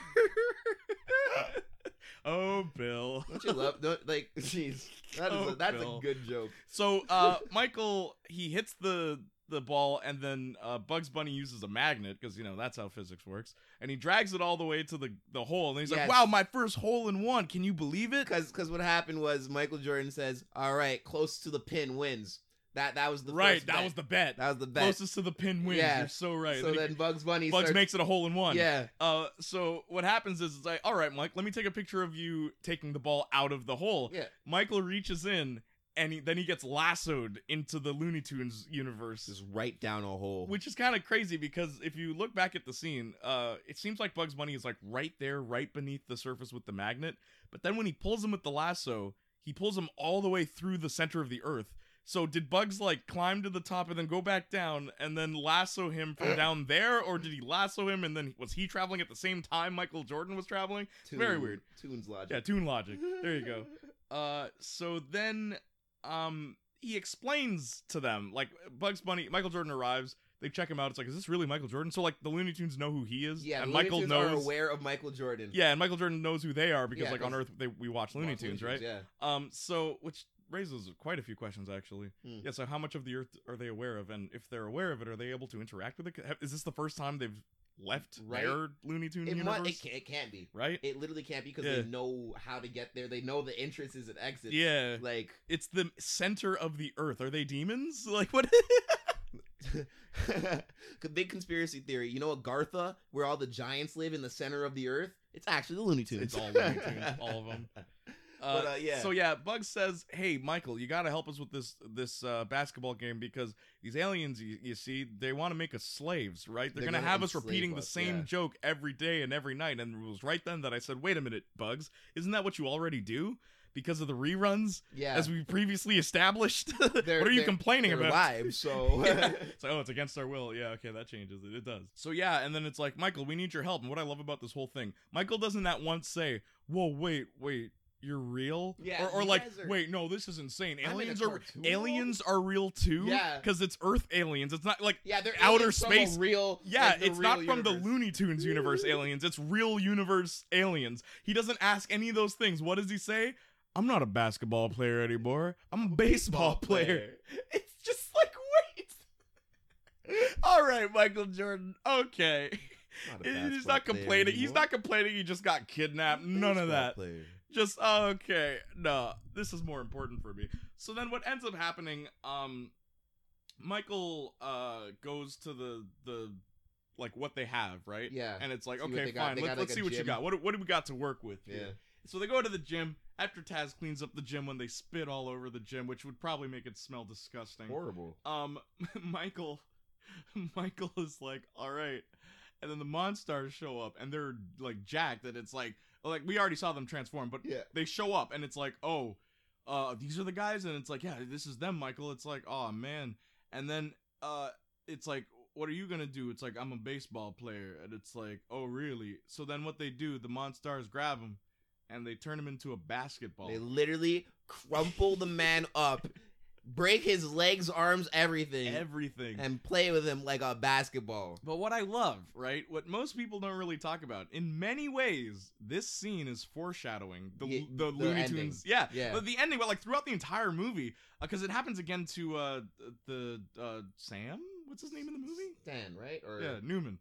Speaker 1: Oh, Bill.
Speaker 2: Don't you love don't, like jeez. That is
Speaker 1: Oh,
Speaker 2: a, that's
Speaker 1: Bill.
Speaker 2: a good joke.
Speaker 1: So uh, Michael, he hits the the ball, and then uh, Bugs Bunny uses a magnet because you know that's how physics works, and he drags it all the way to the the hole, and he's like,
Speaker 2: Yes.
Speaker 1: "Wow, my first hole in one! Can you believe it?"
Speaker 2: Cuz cuz what happened was Michael Jordan says, "All right, close to the pin wins." That that was the
Speaker 1: Right,
Speaker 2: first
Speaker 1: that
Speaker 2: bet.
Speaker 1: was the bet.
Speaker 2: that was the bet.
Speaker 1: Closest to the pin wins.
Speaker 2: Yeah.
Speaker 1: You're so right.
Speaker 2: So
Speaker 1: Then he-
Speaker 2: then Bugs Bunny
Speaker 1: Bugs
Speaker 2: starts,
Speaker 1: makes it a hole in one.
Speaker 2: yeah.
Speaker 1: Uh, so what happens is it's like, all right, Mike, let me take a picture of you taking the ball out of the hole.
Speaker 2: Yeah.
Speaker 1: Michael reaches in, and he, then he gets lassoed into the Looney Tunes universe.
Speaker 2: Just right down a hole.
Speaker 1: Which is kind of crazy because if you look back at the scene, uh, it seems like Bugs Bunny is like right there, right beneath the surface with the magnet. But then when he pulls him with the lasso, he pulls him all the way through the center of the earth. So did Bugs like climb to the top and then go back down and then lasso him from down there, or did he lasso him and then was he traveling at the same time Michael Jordan was traveling?
Speaker 2: Toon-
Speaker 1: very weird.
Speaker 2: Tunes logic.
Speaker 1: Yeah, Toon logic. There you go. Uh, so then, um, he explains to them like Bugs Bunny. Michael Jordan arrives. They check him out. It's like, is this really Michael Jordan? So like the Looney Tunes know who he is.
Speaker 2: Yeah,
Speaker 1: and
Speaker 2: Looney
Speaker 1: Michael
Speaker 2: Tunes
Speaker 1: knows.
Speaker 2: are aware of Michael Jordan.
Speaker 1: Yeah, and Michael Jordan knows who they are because
Speaker 2: Yeah,
Speaker 1: like on
Speaker 2: 'cause-
Speaker 1: Earth they, we watch Looney
Speaker 2: Watch
Speaker 1: Tunes, right?
Speaker 2: Yeah.
Speaker 1: Um, so which raises quite a few questions actually.
Speaker 2: Hmm.
Speaker 1: Yeah. So how much of the Earth are they aware of, and if they're aware of it, are they able to interact with it? Have- Is this the first time they've left
Speaker 2: Right.
Speaker 1: their Looney Tunes
Speaker 2: It,
Speaker 1: universe?
Speaker 2: mu- it, can, it can't be.
Speaker 1: Right?
Speaker 2: It literally can't be because
Speaker 1: Yeah.
Speaker 2: they know how to get there. They know the entrances and exits.
Speaker 1: Yeah.
Speaker 2: Like,
Speaker 1: It's the center of the Earth. Are they demons? Like what?
Speaker 2: big conspiracy theory. You know, Agartha, where all the giants live in the center of the earth? It's actually the Looney Tunes.
Speaker 1: It's all Looney Tunes, all of them. Uh,
Speaker 2: But, uh, yeah.
Speaker 1: So yeah, Bugs says, "Hey, Michael, you got to help us with this this uh, basketball game because these aliens, you, you see, they want to make us slaves, right? They're,
Speaker 2: They're
Speaker 1: gonna,
Speaker 2: gonna
Speaker 1: have us
Speaker 2: enslave
Speaker 1: repeating the
Speaker 2: us,
Speaker 1: same
Speaker 2: yeah.
Speaker 1: joke every day and every night." And it was right then that I said, "Wait a minute, Bugs, isn't that what you already do? Because of the reruns,
Speaker 2: yeah.
Speaker 1: as we previously established. what
Speaker 2: They're-
Speaker 1: are you
Speaker 2: they're-
Speaker 1: complaining
Speaker 2: They're
Speaker 1: about?"
Speaker 2: live, so.
Speaker 1: Yeah. It's like, oh, it's against our will. Yeah, okay, that changes it. It does. So yeah, and then it's like, Michael, we need your help. And what I love about this whole thing, Michael doesn't at once say, "Whoa, wait, wait, you're real?"
Speaker 2: Yeah,
Speaker 1: or, or
Speaker 2: you
Speaker 1: like,
Speaker 2: guys are-
Speaker 1: "Wait, no, this is insane.
Speaker 2: I'm in a
Speaker 1: Aliens are
Speaker 2: cartoon
Speaker 1: aliens are real too."
Speaker 2: Yeah.
Speaker 1: because it's Earth aliens. It's not like
Speaker 2: Yeah, they're
Speaker 1: outer
Speaker 2: aliens from a
Speaker 1: space.
Speaker 2: real.
Speaker 1: yeah,
Speaker 2: like, the
Speaker 1: it's
Speaker 2: real
Speaker 1: not from the
Speaker 2: universe.
Speaker 1: Looney Tunes universe aliens. It's real universe aliens. He doesn't ask any of those things. What does he say? "I'm not a basketball player anymore. I'm a baseball,
Speaker 2: Baseball
Speaker 1: player.
Speaker 2: player.
Speaker 1: It's just like, wait. All right, Michael Jordan. Okay.
Speaker 2: Not a
Speaker 1: He's
Speaker 2: basketball
Speaker 1: not
Speaker 2: player
Speaker 1: complaining. He's
Speaker 2: anymore.
Speaker 1: not complaining. He just got kidnapped. None of
Speaker 2: Baseball
Speaker 1: that.
Speaker 2: player.
Speaker 1: Just oh, okay. No, this is more important for me. So then, what ends up happening? Um, Michael uh goes to the the like what they have, right?
Speaker 2: Yeah.
Speaker 1: And it's like,
Speaker 2: See what
Speaker 1: okay,
Speaker 2: they got.
Speaker 1: fine.
Speaker 2: They
Speaker 1: Let,
Speaker 2: got,
Speaker 1: let's
Speaker 2: like, a
Speaker 1: see what you
Speaker 2: gym.
Speaker 1: got. What what do we got to work with?
Speaker 2: Yeah.
Speaker 1: Here? So they go to the gym after Taz cleans up the gym when they spit all over the gym, which would probably make it smell disgusting.
Speaker 2: Horrible.
Speaker 1: Um, Michael, Michael is like, all right, and then the Monstars show up and they're like jacked, and it's like, like we already saw them transform, but
Speaker 2: Yeah.
Speaker 1: they show up and it's like, oh, uh, these are the guys, and it's like, yeah, this is them, Michael. It's like, oh man, and then uh, it's like, what are you gonna do? It's like, I'm a baseball player, and it's like, oh really? So then what they do, the Monstars grab him, and they turn him into a basketball.
Speaker 2: They literally crumple the man up, break his legs, arms, everything,
Speaker 1: Everything.
Speaker 2: and play with him like a basketball.
Speaker 1: But what I love, right, what most people don't really talk about, in many ways, this scene is foreshadowing the
Speaker 2: Ye-
Speaker 1: the,
Speaker 2: the
Speaker 1: Looney
Speaker 2: ending.
Speaker 1: Tunes. Yeah,
Speaker 2: Yeah.
Speaker 1: but the ending, but like throughout the entire movie, because it happens again to uh the uh Sam. What's his name in the movie?
Speaker 2: Stan, right? Or
Speaker 1: Yeah, Newman.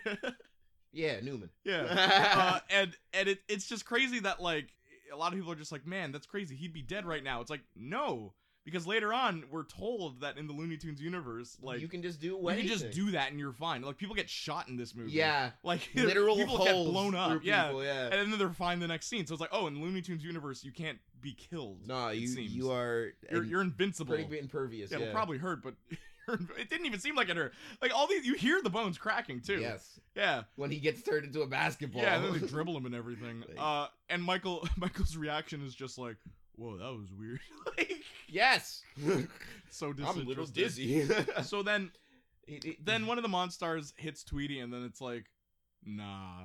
Speaker 2: yeah, Newman.
Speaker 1: Yeah, uh, and and it, it's just crazy that like a lot of people are just like, man, that's crazy. He'd be dead right now. It's like, no, because later on we're told that in the Looney Tunes universe, like
Speaker 2: you can just do
Speaker 1: you
Speaker 2: anything.
Speaker 1: can just do that and you're fine. Like people get shot in this movie.
Speaker 2: Yeah,
Speaker 1: like
Speaker 2: literal
Speaker 1: people
Speaker 2: holes
Speaker 1: get blown up.
Speaker 2: through
Speaker 1: Yeah.
Speaker 2: people, yeah.
Speaker 1: And then they're fine the next scene. So it's like, oh, in the Looney Tunes universe, you can't be killed.
Speaker 2: No,
Speaker 1: it
Speaker 2: you
Speaker 1: seems.
Speaker 2: you are
Speaker 1: You're,
Speaker 2: and
Speaker 1: you're invincible.
Speaker 2: pretty impervious.
Speaker 1: yeah,
Speaker 2: Yeah,
Speaker 1: it'll probably hurt, but it didn't even seem like it hurt. Like all these, you hear the bones cracking too.
Speaker 2: Yes,
Speaker 1: Yeah.
Speaker 2: when he gets turned into a basketball.
Speaker 1: Yeah, and then they dribble him and everything.
Speaker 2: Like-
Speaker 1: Uh, and Michael, Michael's reaction is just like, "Whoa, that was weird." like,
Speaker 2: Yes,
Speaker 1: so
Speaker 2: I'm
Speaker 1: disinterested.
Speaker 2: a little dizzy.
Speaker 1: So then,
Speaker 2: It- it-
Speaker 1: then one of the Monstars hits Tweety, and then it's like, "Nah,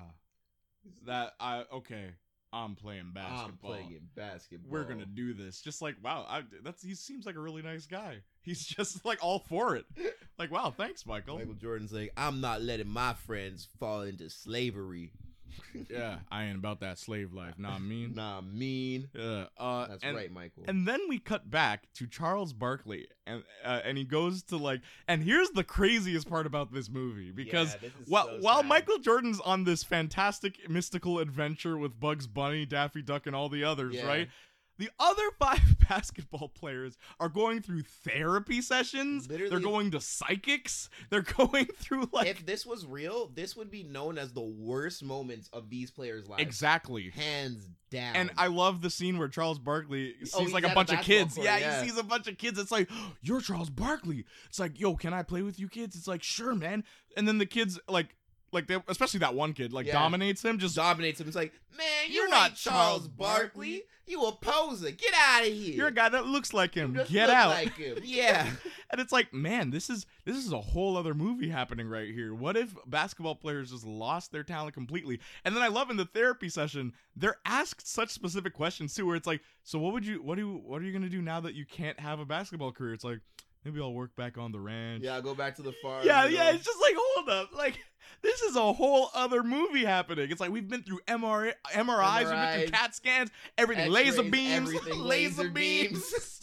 Speaker 1: that I okay, I'm playing basketball.
Speaker 2: I'm playing basketball.
Speaker 1: We're gonna do this." Just like, wow, I, that's he seems like a really nice guy. He's just like all for it. Like, wow, thanks, Michael.
Speaker 2: Michael Jordan's like, I'm not letting my friends fall into slavery.
Speaker 1: Yeah, I ain't about that slave life. Nah, mean.
Speaker 2: Nah, mean.
Speaker 1: Yeah, uh,
Speaker 2: That's
Speaker 1: and,
Speaker 2: right, Michael.
Speaker 1: And then we cut back to Charles Barkley, and uh, and he goes to like, and here's the craziest part about this movie, because
Speaker 2: Yeah, this is
Speaker 1: while
Speaker 2: so
Speaker 1: while
Speaker 2: sad.
Speaker 1: Michael Jordan's on this fantastic mystical adventure with Bugs Bunny, Daffy Duck, and all the others,
Speaker 2: Yeah.
Speaker 1: right? The other five basketball players are going through therapy sessions.
Speaker 2: Literally-
Speaker 1: They're going to psychics. They're going through like
Speaker 2: if this was real, this would be known as the worst moments of these players' lives.
Speaker 1: exactly.
Speaker 2: Hands down.
Speaker 1: And I love the scene where Charles Barkley sees
Speaker 2: Oh, he's
Speaker 1: like
Speaker 2: at
Speaker 1: a
Speaker 2: a
Speaker 1: bunch of
Speaker 2: basketball
Speaker 1: kids.
Speaker 2: court,
Speaker 1: yeah,
Speaker 2: yeah.
Speaker 1: he sees a bunch of kids. It's like, you're Charles Barkley. It's like, yo, can I play with you kids? It's like, sure, man. And then the kids, like, like they, especially that one kid, like
Speaker 2: Yeah.
Speaker 1: dominates him. Just
Speaker 2: dominates him. It's like, man, you
Speaker 1: You're
Speaker 2: ain't
Speaker 1: not
Speaker 2: Charles
Speaker 1: Charles
Speaker 2: Barkley.
Speaker 1: Barkley.
Speaker 2: You a poser. Get out of here.
Speaker 1: you're a guy that looks like him.
Speaker 2: You just
Speaker 1: Get
Speaker 2: look
Speaker 1: out.
Speaker 2: like him. Yeah.
Speaker 1: And it's like, man, this is this is a whole other movie happening right here. What if basketball players just lost their talent completely? And then I love in the therapy session, they're asked such specific questions too, where it's like, so what would you, what do, you, what are you gonna do now that you can't have a basketball career? It's like, maybe I'll work back on the ranch.
Speaker 2: Yeah, go back to the farm.
Speaker 1: yeah,
Speaker 2: you
Speaker 1: yeah.
Speaker 2: know.
Speaker 1: It's just like, hold up, like this is a whole other movie happening. It's like we've been through M R I, M R Is, we've been through
Speaker 2: M R Is,
Speaker 1: CAT scans, everything,
Speaker 2: X-rays,
Speaker 1: laser beams,
Speaker 2: everything,
Speaker 1: laser,
Speaker 2: laser
Speaker 1: beams.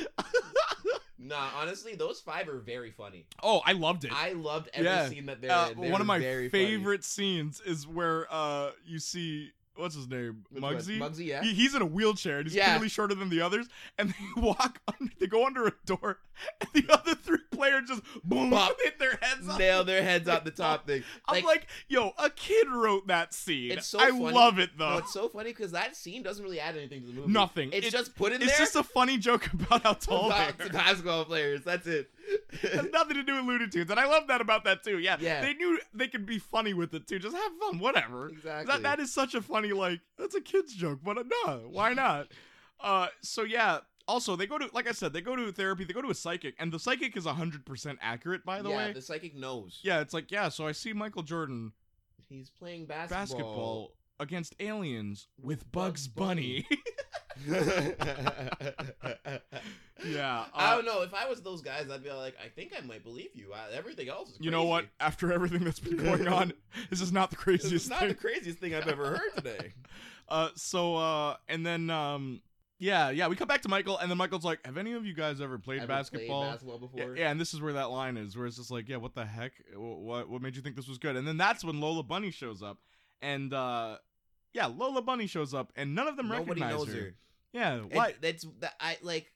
Speaker 2: Nah, honestly, those five are very funny.
Speaker 1: Oh, I loved it.
Speaker 2: I loved every
Speaker 1: Yeah.
Speaker 2: scene that they're
Speaker 1: Uh,
Speaker 2: in. They
Speaker 1: one of
Speaker 2: were
Speaker 1: my
Speaker 2: very funny.
Speaker 1: favorite scenes is where uh you see what's his name
Speaker 2: Which one?
Speaker 1: Muggsy.
Speaker 2: Muggsy, yeah.
Speaker 1: He, he's in a wheelchair and he's
Speaker 2: Yeah.
Speaker 1: clearly shorter than the others, and they walk under, they go under a door, and the other three players just boom
Speaker 2: Bop.
Speaker 1: hit their heads up.
Speaker 2: Nail their heads out the top thing.
Speaker 1: I'm like, yo, a kid wrote that scene.
Speaker 2: It's so
Speaker 1: I
Speaker 2: funny.
Speaker 1: love it though.
Speaker 2: No, it's so funny because that scene doesn't really add anything to the movie.
Speaker 1: Nothing.
Speaker 2: It's
Speaker 1: It-
Speaker 2: just put in
Speaker 1: it's
Speaker 2: there.
Speaker 1: just a funny joke about how tall
Speaker 2: about
Speaker 1: they are.
Speaker 2: basketball players. That's it.
Speaker 1: It has nothing to do with Looney Tunes, and I love that about that too. Yeah,
Speaker 2: Yeah.
Speaker 1: they knew they could be funny with it too. Just have fun, whatever.
Speaker 2: Exactly.
Speaker 1: That that is such a funny, like, that's a kid's joke, but uh, no, why not? Uh, so yeah. Also, they go to, like I said, they go to therapy. They go to a psychic, and the psychic is a hundred percent accurate. By the
Speaker 2: yeah,
Speaker 1: way,
Speaker 2: the psychic knows.
Speaker 1: yeah, it's like, yeah. So I see Michael Jordan
Speaker 2: He's playing basketball.
Speaker 1: basketball against aliens with
Speaker 2: Bugs
Speaker 1: Bugs Bunny. yeah.
Speaker 2: I
Speaker 1: uh,
Speaker 2: don't know. If I was those guys, I'd be like, I think I might believe you. I, everything else is crazy.
Speaker 1: You know what? After everything that's been going on, this is not the craziest
Speaker 2: This is not
Speaker 1: thing.
Speaker 2: the craziest thing I've ever heard today.
Speaker 1: Uh, so uh, and then um, yeah, yeah, we come back to Michael, and then Michael's like, "Have any of you guys ever played
Speaker 2: Ever
Speaker 1: basketball?"
Speaker 2: Played basketball
Speaker 1: Yeah,
Speaker 2: before?
Speaker 1: yeah, and this is where that line is, where it's just like, "Yeah, what the heck? Wh- What what made you think this was good?" And then that's when Lola Bunny shows up, and uh, yeah, Lola Bunny shows up, and none of them
Speaker 2: Nobody
Speaker 1: recognize
Speaker 2: knows
Speaker 1: her.
Speaker 2: her.
Speaker 1: Yeah,
Speaker 2: It-
Speaker 1: why?
Speaker 2: That's that I like.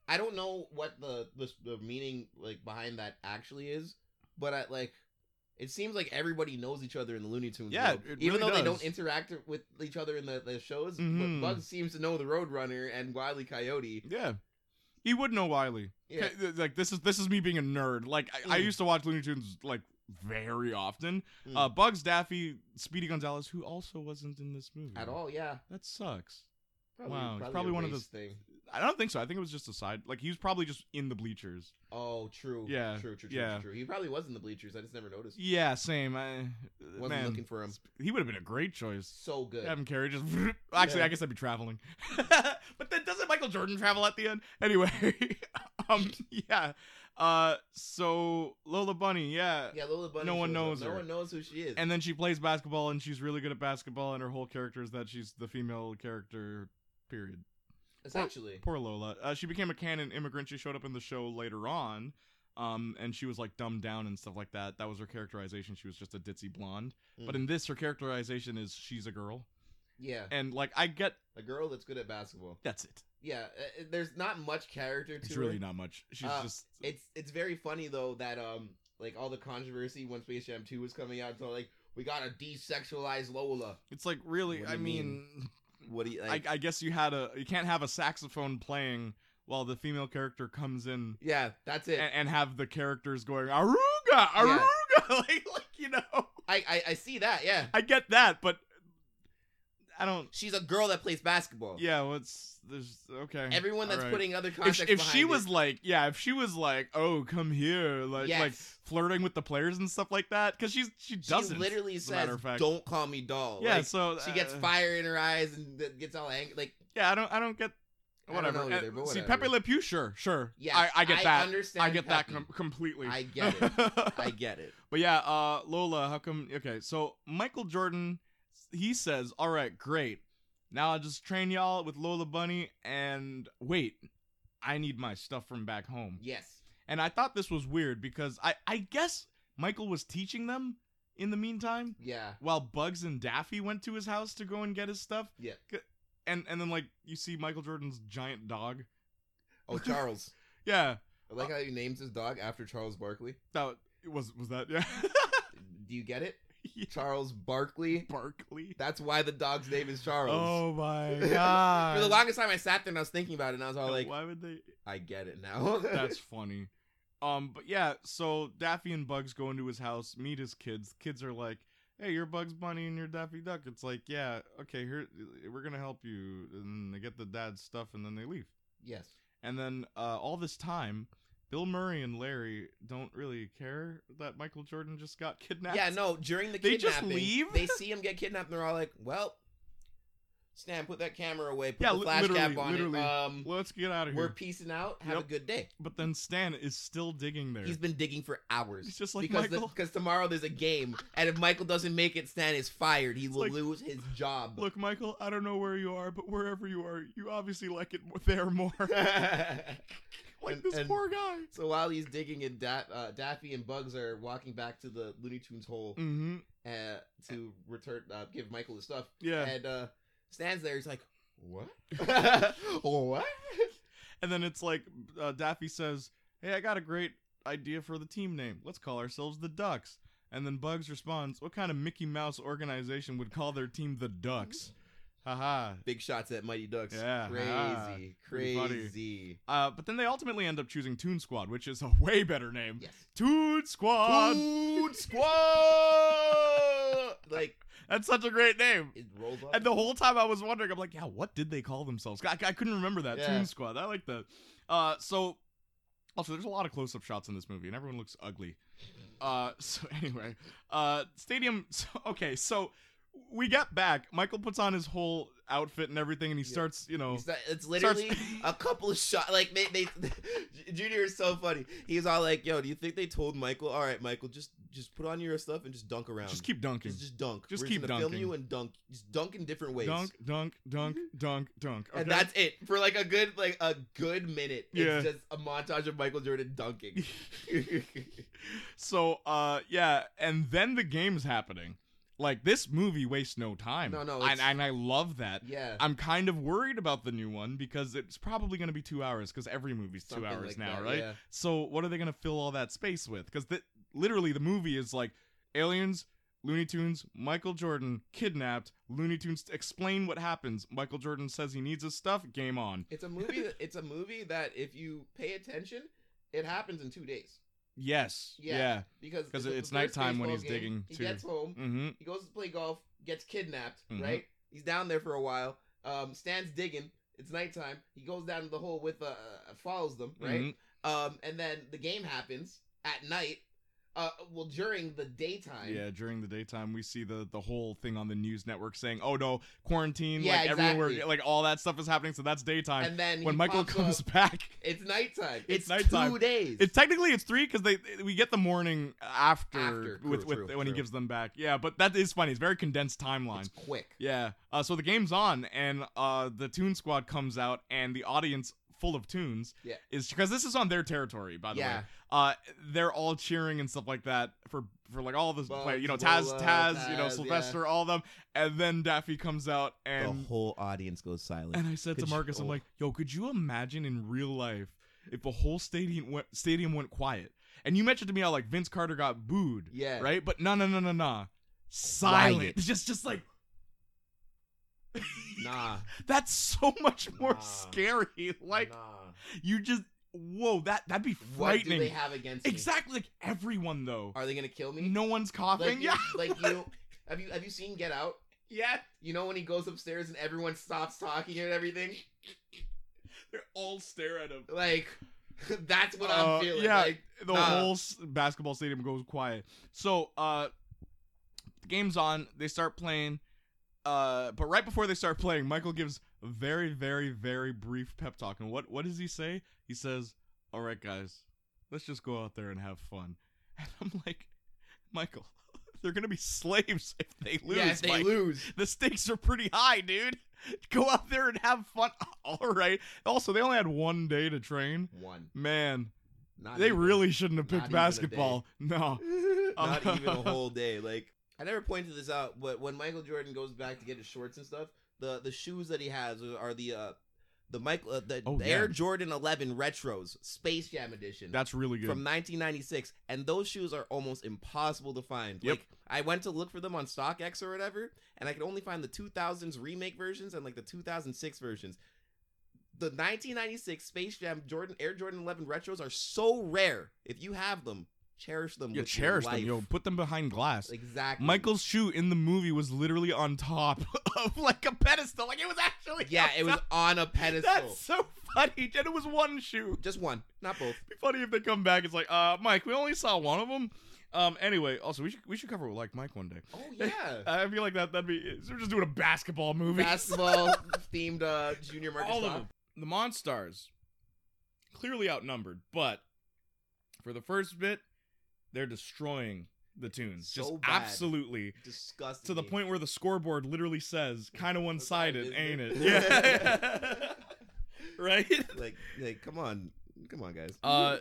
Speaker 2: I don't know what the, the the meaning like behind that actually is, but I like. It seems like everybody knows each other in the Looney Tunes
Speaker 1: Yeah,
Speaker 2: world.
Speaker 1: it
Speaker 2: Even
Speaker 1: really
Speaker 2: though they
Speaker 1: does.
Speaker 2: don't interact with each other in the, the shows,
Speaker 1: Mhm.
Speaker 2: but Bugs seems to know the Roadrunner and Wile E. Coyote.
Speaker 1: Yeah. He would know Wiley.
Speaker 2: Yeah.
Speaker 1: Okay, Like this is this is me being a nerd. Like I, I
Speaker 2: Mm.
Speaker 1: used to watch Looney Tunes like very often.
Speaker 2: Mm.
Speaker 1: Uh, Bugs, Daffy, Speedy Gonzalez, who also wasn't in this movie
Speaker 2: At all, yeah.
Speaker 1: That sucks.
Speaker 2: Probably,
Speaker 1: Wow, it's
Speaker 2: probably,
Speaker 1: probably
Speaker 2: a
Speaker 1: one of
Speaker 2: race
Speaker 1: those-
Speaker 2: thing.
Speaker 1: I don't think so. I think it was just a side. Like he was probably just in the bleachers.
Speaker 2: Oh, true.
Speaker 1: Yeah,
Speaker 2: True, true, true,
Speaker 1: yeah.
Speaker 2: true, true. He probably was in the bleachers. I just never noticed.
Speaker 1: Yeah, same. I
Speaker 2: Wasn't
Speaker 1: man,
Speaker 2: looking for him.
Speaker 1: he would have been a great choice.
Speaker 2: So good.
Speaker 1: Have him carry just. Actually,
Speaker 2: Yeah.
Speaker 1: I guess I'd be traveling. But then doesn't Michael Jordan travel at the end? Anyway, um, yeah. Uh, so Lola Bunny, yeah.
Speaker 2: Yeah, Lola Bunny.
Speaker 1: No one
Speaker 2: shows up.
Speaker 1: knows
Speaker 2: No
Speaker 1: her.
Speaker 2: one knows who she is.
Speaker 1: And then she plays basketball, and she's really good at basketball, and her whole character is that she's the female character. Period.
Speaker 2: Essentially.
Speaker 1: Poor Lola. Uh, she became a canon immigrant. She showed up in the show later on, um, and she was like dumbed down and stuff like that. That was her characterization. She was just a ditzy blonde.
Speaker 2: Mm.
Speaker 1: But in this, her characterization is she's a girl,
Speaker 2: Yeah.
Speaker 1: and like I get
Speaker 2: A girl that's good at basketball.
Speaker 1: that's it.
Speaker 2: Yeah. uh, There's not much character to
Speaker 1: It's
Speaker 2: her.
Speaker 1: really not much. She's
Speaker 2: Uh,
Speaker 1: just
Speaker 2: It's it's very funny though that um like all the controversy when Space Jam two was coming out, so like we gotta desexualize Lola.
Speaker 1: it's like really.
Speaker 2: What do
Speaker 1: I
Speaker 2: you
Speaker 1: mean,
Speaker 2: What do you
Speaker 1: I,
Speaker 2: like?
Speaker 1: I guess you had a you can't have a saxophone playing while the female character comes in
Speaker 2: yeah, that's it.
Speaker 1: and, and have the characters going aruga aruga like like you know.
Speaker 2: I, I I see that. Yeah,
Speaker 1: I get that, but I don't.
Speaker 2: she's a girl that plays basketball.
Speaker 1: Yeah, what's there's okay.
Speaker 2: Everyone that's
Speaker 1: all right.
Speaker 2: putting other
Speaker 1: If,
Speaker 2: context
Speaker 1: if
Speaker 2: behind
Speaker 1: she
Speaker 2: it-
Speaker 1: was like, yeah, if she was like, oh, come here, like
Speaker 2: yes.
Speaker 1: like flirting with the players and stuff like that, because she's she
Speaker 2: she
Speaker 1: doesn't.
Speaker 2: literally
Speaker 1: as a matter
Speaker 2: says,
Speaker 1: of fact.
Speaker 2: "Don't call me doll."
Speaker 1: Yeah,
Speaker 2: Like,
Speaker 1: so
Speaker 2: she gets
Speaker 1: uh,
Speaker 2: fire in her eyes and th- gets all angry. Like,
Speaker 1: Yeah, I don't. I don't get.
Speaker 2: I don't
Speaker 1: Whatever.
Speaker 2: know either,
Speaker 1: Uh,
Speaker 2: but
Speaker 1: See,
Speaker 2: whatever.
Speaker 1: Pepe Le Pew, sure, sure.
Speaker 2: yes,
Speaker 1: I, I get that.
Speaker 2: Understand
Speaker 1: I get that
Speaker 2: Pepe.
Speaker 1: com- completely.
Speaker 2: I get it. I get it.
Speaker 1: But yeah, uh, Lola, how come? Okay, so Michael Jordan, he says, "All right, great. Now I'll just train y'all with Lola Bunny, and wait, I need my stuff from back home."
Speaker 2: Yes.
Speaker 1: And I thought this was weird because I, I guess Michael was teaching them in the meantime
Speaker 2: Yeah.
Speaker 1: while Bugs and Daffy went to his house to go and get his stuff.
Speaker 2: Yeah.
Speaker 1: And and then like you see Michael Jordan's giant dog.
Speaker 2: Oh, Charles.
Speaker 1: Yeah,
Speaker 2: I like how he names his dog after Charles Barkley.
Speaker 1: that was was that yeah.
Speaker 2: Do you get it?
Speaker 1: Yeah.
Speaker 2: Charles Barkley.
Speaker 1: Barkley.
Speaker 2: That's why the dog's name is Charles.
Speaker 1: Oh my god.
Speaker 2: For the longest time, I sat there and I was thinking about it, and I was all like,
Speaker 1: why would they?
Speaker 2: I get it now.
Speaker 1: That's funny. Um, but yeah, so Daffy and Bugs go into his house, meet his kids. Kids are like, "Hey, you're Bugs Bunny and you're Daffy Duck." It's like, yeah, okay, here we're gonna help you, and they get the dad's stuff, and then they leave.
Speaker 2: Yes.
Speaker 1: And then uh, all this time, Bill Murray and Larry don't really care that Michael Jordan just got kidnapped.
Speaker 2: Yeah, no, during the
Speaker 1: They just
Speaker 2: kidnapping,
Speaker 1: leave?
Speaker 2: they see him get kidnapped, and they're all like, well, Stan, put that camera away, put
Speaker 1: Yeah,
Speaker 2: the
Speaker 1: li-
Speaker 2: flash
Speaker 1: literally,
Speaker 2: cap on
Speaker 1: literally.
Speaker 2: it. Um,
Speaker 1: Let's get out of
Speaker 2: we're
Speaker 1: here.
Speaker 2: peacing out. Have
Speaker 1: Yep.
Speaker 2: a good day.
Speaker 1: But then Stan is still digging there.
Speaker 2: He's been digging for hours.
Speaker 1: He's just like,
Speaker 2: because
Speaker 1: Michael.
Speaker 2: because tomorrow there's a game, and if Michael doesn't make it, Stan is fired. He will
Speaker 1: like,
Speaker 2: lose his job.
Speaker 1: Look, Michael, I don't know where you are, but wherever you are, you obviously like it there more. Like
Speaker 2: And-
Speaker 1: this
Speaker 2: and-
Speaker 1: poor guy.
Speaker 2: So while he's digging, and da- uh, Daffy and Bugs are walking back to the Looney Tunes hole
Speaker 1: Mm-hmm.
Speaker 2: uh, to return, uh, give Michael his stuff.
Speaker 1: Yeah.
Speaker 2: And uh, Stan's there. He's like, "What? What?"
Speaker 1: And then it's like uh, Daffy says, "Hey, I got a great idea for the team name. Let's call ourselves the Ducks." And then Bugs responds, "What kind of Mickey Mouse organization would call their team the Ducks?" Haha.
Speaker 2: Big shots at Mighty Ducks.
Speaker 1: Yeah,
Speaker 2: Crazy,
Speaker 1: ah, pretty funny.
Speaker 2: crazy.
Speaker 1: Uh, but then they ultimately end up choosing Toon Squad, which is a way better name.
Speaker 2: Yes.
Speaker 1: Toon Squad.
Speaker 2: Food Squad. Like
Speaker 1: That's such a great name.
Speaker 2: it rolls off.
Speaker 1: And the whole time I was wondering, I'm like, yeah, what did they call themselves? I, I couldn't remember that.
Speaker 2: Yeah.
Speaker 1: Toon Squad. I like that. Uh, so, also, there's a lot of close-up shots in this movie, and everyone looks ugly. Uh, so anyway, uh, Stadium. So, okay, so we get back. Michael puts on his whole outfit and everything, and he
Speaker 2: Yeah.
Speaker 1: starts, you know,
Speaker 2: It's not- It's literally
Speaker 1: starts-
Speaker 2: a couple of shots. Like they, they, Junior is so funny. He's all like, "Yo, do you think they told Michael? All right, Michael, just just put on your stuff and just dunk around.
Speaker 1: just keep dunking.
Speaker 2: just, just dunk.
Speaker 1: just
Speaker 2: We're
Speaker 1: keep
Speaker 2: gonna film
Speaker 1: dunking.
Speaker 2: you and dunk. Just dunk in different ways.
Speaker 1: Dunk, dunk, dunk, dunk, dunk. Okay?
Speaker 2: And that's it for like a good like a good minute.
Speaker 1: Yeah.
Speaker 2: It's just a montage of Michael Jordan dunking.
Speaker 1: So, uh, yeah, and then the game's happening. Like, this movie wastes no time.
Speaker 2: No, no,
Speaker 1: And,
Speaker 2: it's-
Speaker 1: and I love that.
Speaker 2: Yeah.
Speaker 1: I'm kind of worried about the new one because it's probably going to be two hours because every movie's two
Speaker 2: Something
Speaker 1: hours
Speaker 2: like
Speaker 1: now,
Speaker 2: that,
Speaker 1: right?
Speaker 2: yeah.
Speaker 1: So what are they going to fill all that space with? Because literally the movie is like aliens, Looney Tunes, Michael Jordan kidnapped, Looney Tunes explain what happens. Michael Jordan says he needs his stuff, game on.
Speaker 2: It's a movie. That, it's a movie that if you pay attention, it happens in two days.
Speaker 1: Yes.
Speaker 2: Yeah.
Speaker 1: Yeah.
Speaker 2: Because
Speaker 1: Because
Speaker 2: the- the
Speaker 1: it's
Speaker 2: first
Speaker 1: nighttime when
Speaker 2: baseball
Speaker 1: he's
Speaker 2: game,
Speaker 1: digging,
Speaker 2: He
Speaker 1: too.
Speaker 2: gets home.
Speaker 1: Mm-hmm.
Speaker 2: He goes to play golf. Gets kidnapped.
Speaker 1: Mhm.
Speaker 2: Right. He's down there for a while. Um, Stan's digging. It's nighttime. He goes down to the hole with uh, uh follows them. Right.
Speaker 1: Mhm.
Speaker 2: Um, and then the game happens at night. Uh, well, during the daytime.
Speaker 1: Yeah, during the daytime, we see the the whole thing on the news network saying, "Oh no, quarantine!"
Speaker 2: Yeah,
Speaker 1: like everywhere,
Speaker 2: exactly.
Speaker 1: like all that stuff is happening. So that's daytime.
Speaker 2: And then
Speaker 1: when
Speaker 2: he
Speaker 1: Michael
Speaker 2: pops
Speaker 1: comes
Speaker 2: up,
Speaker 1: back,
Speaker 2: it's nighttime.
Speaker 1: It's
Speaker 2: It's,
Speaker 1: nighttime.
Speaker 2: two days.
Speaker 1: it's technically it's three because they we get the morning after,
Speaker 2: After,
Speaker 1: with
Speaker 2: true,
Speaker 1: with
Speaker 2: true,
Speaker 1: when he
Speaker 2: true.
Speaker 1: gives them back. Yeah, but that is funny. It's very condensed timeline.
Speaker 2: It's quick.
Speaker 1: Yeah. Uh, so the game's on, and uh, the Toon Squad comes out, and the audience full of tunes
Speaker 2: Yeah.
Speaker 1: is because this is on their territory, by the
Speaker 2: Yeah.
Speaker 1: way. Uh, they're all cheering and stuff like that for for like all the
Speaker 2: Bugs,
Speaker 1: play, you know, Taz,
Speaker 2: Lola,
Speaker 1: Taz, you know,
Speaker 2: Taz,
Speaker 1: Sylvester, all of them, and then Daffy comes out, and
Speaker 2: whole audience goes silent.
Speaker 1: and I said to
Speaker 2: Could you-
Speaker 1: Marcus, I'm
Speaker 2: oh.
Speaker 1: like, yo, could you imagine in real life if the whole stadium went, stadium went quiet? And you mentioned to me how like Vince Carter got booed,
Speaker 2: Yeah.
Speaker 1: right? But no, no, no, no, no, silent.
Speaker 2: Quiet.
Speaker 1: It's just, just like
Speaker 2: Nah.
Speaker 1: that's so much more
Speaker 2: Nah.
Speaker 1: scary. Like
Speaker 2: nah.
Speaker 1: you just, whoa, that that'd be
Speaker 2: What do
Speaker 1: frightening.
Speaker 2: they have against me?
Speaker 1: Exactly, like everyone though.
Speaker 2: Are they gonna kill me?
Speaker 1: No one's coughing.
Speaker 2: Like,
Speaker 1: yeah,
Speaker 2: you, like you. Have you have you seen Get Out?
Speaker 1: yeah.
Speaker 2: You know when he goes upstairs and everyone stops talking and everything.
Speaker 1: They all stare at him.
Speaker 2: Like, that's what
Speaker 1: Uh,
Speaker 2: I'm feeling.
Speaker 1: yeah,
Speaker 2: Like,
Speaker 1: the
Speaker 2: nah.
Speaker 1: whole s- basketball stadium goes quiet. So, uh, the game's on. They start playing. Uh, but right before they start playing, Michael gives a very, very, very brief pep talk. And what what does he say? He says, "All right, guys, let's just go out there and have fun." And I'm like, Michael, they're gonna be slaves if they lose.
Speaker 2: yeah, if they
Speaker 1: Mike.
Speaker 2: lose.
Speaker 1: The stakes are pretty high, dude. Go out there and have fun. All right. Also, they only had one day to train.
Speaker 2: One.
Speaker 1: Man,
Speaker 2: Not
Speaker 1: they
Speaker 2: even.
Speaker 1: really shouldn't have
Speaker 2: Not
Speaker 1: picked
Speaker 2: even a
Speaker 1: basketball. No.
Speaker 2: Not
Speaker 1: Uh,
Speaker 2: even a whole day. Like, I never pointed this out, but when Michael Jordan goes back to get his shorts and stuff, the the shoes that he has are the uh the Michael uh, the,
Speaker 1: Oh,
Speaker 2: the
Speaker 1: yeah.
Speaker 2: Air Jordan eleven Retros Space Jam edition.
Speaker 1: That's really good.
Speaker 2: From nineteen ninety-six, and those shoes are almost impossible to find.
Speaker 1: Yep.
Speaker 2: Like, I went to look for them on StockX or whatever, and I could only find the two thousands remake versions and like the two thousand six versions. The nineteen ninety-six Space Jam Jordan Air Jordan eleven Retros are so rare. If you have them, cherish them.
Speaker 1: yeah,
Speaker 2: with your
Speaker 1: cherish them,
Speaker 2: life.
Speaker 1: yo. Put them behind glass.
Speaker 2: Exactly.
Speaker 1: Michael's shoe in the movie was literally on top of like a pedestal. Like it was actually.
Speaker 2: Yeah,
Speaker 1: on
Speaker 2: it was
Speaker 1: top.
Speaker 2: on a pedestal.
Speaker 1: That's so funny. And it was one shoe.
Speaker 2: Just one, not both.
Speaker 1: It'd be funny if they come back. It's like, uh, Mike, we only saw one of them. Um. Anyway, also we should we should cover like Mike one day.
Speaker 2: Oh yeah.
Speaker 1: I feel like that that'd be. We're just doing a basketball movie.
Speaker 2: Basketball themed uh, junior Marcus
Speaker 1: All of
Speaker 2: Talk.
Speaker 1: them. The Monstars, clearly outnumbered, but for the first bit, they're destroying the tunes.
Speaker 2: So
Speaker 1: just
Speaker 2: bad.
Speaker 1: absolutely.
Speaker 2: Disgusting.
Speaker 1: To the point where the scoreboard literally says, kind of one-sided,
Speaker 2: Isn't
Speaker 1: ain't it?
Speaker 2: it?
Speaker 1: Yeah. Right?
Speaker 2: like, like, come on, come on, guys.
Speaker 1: Uh,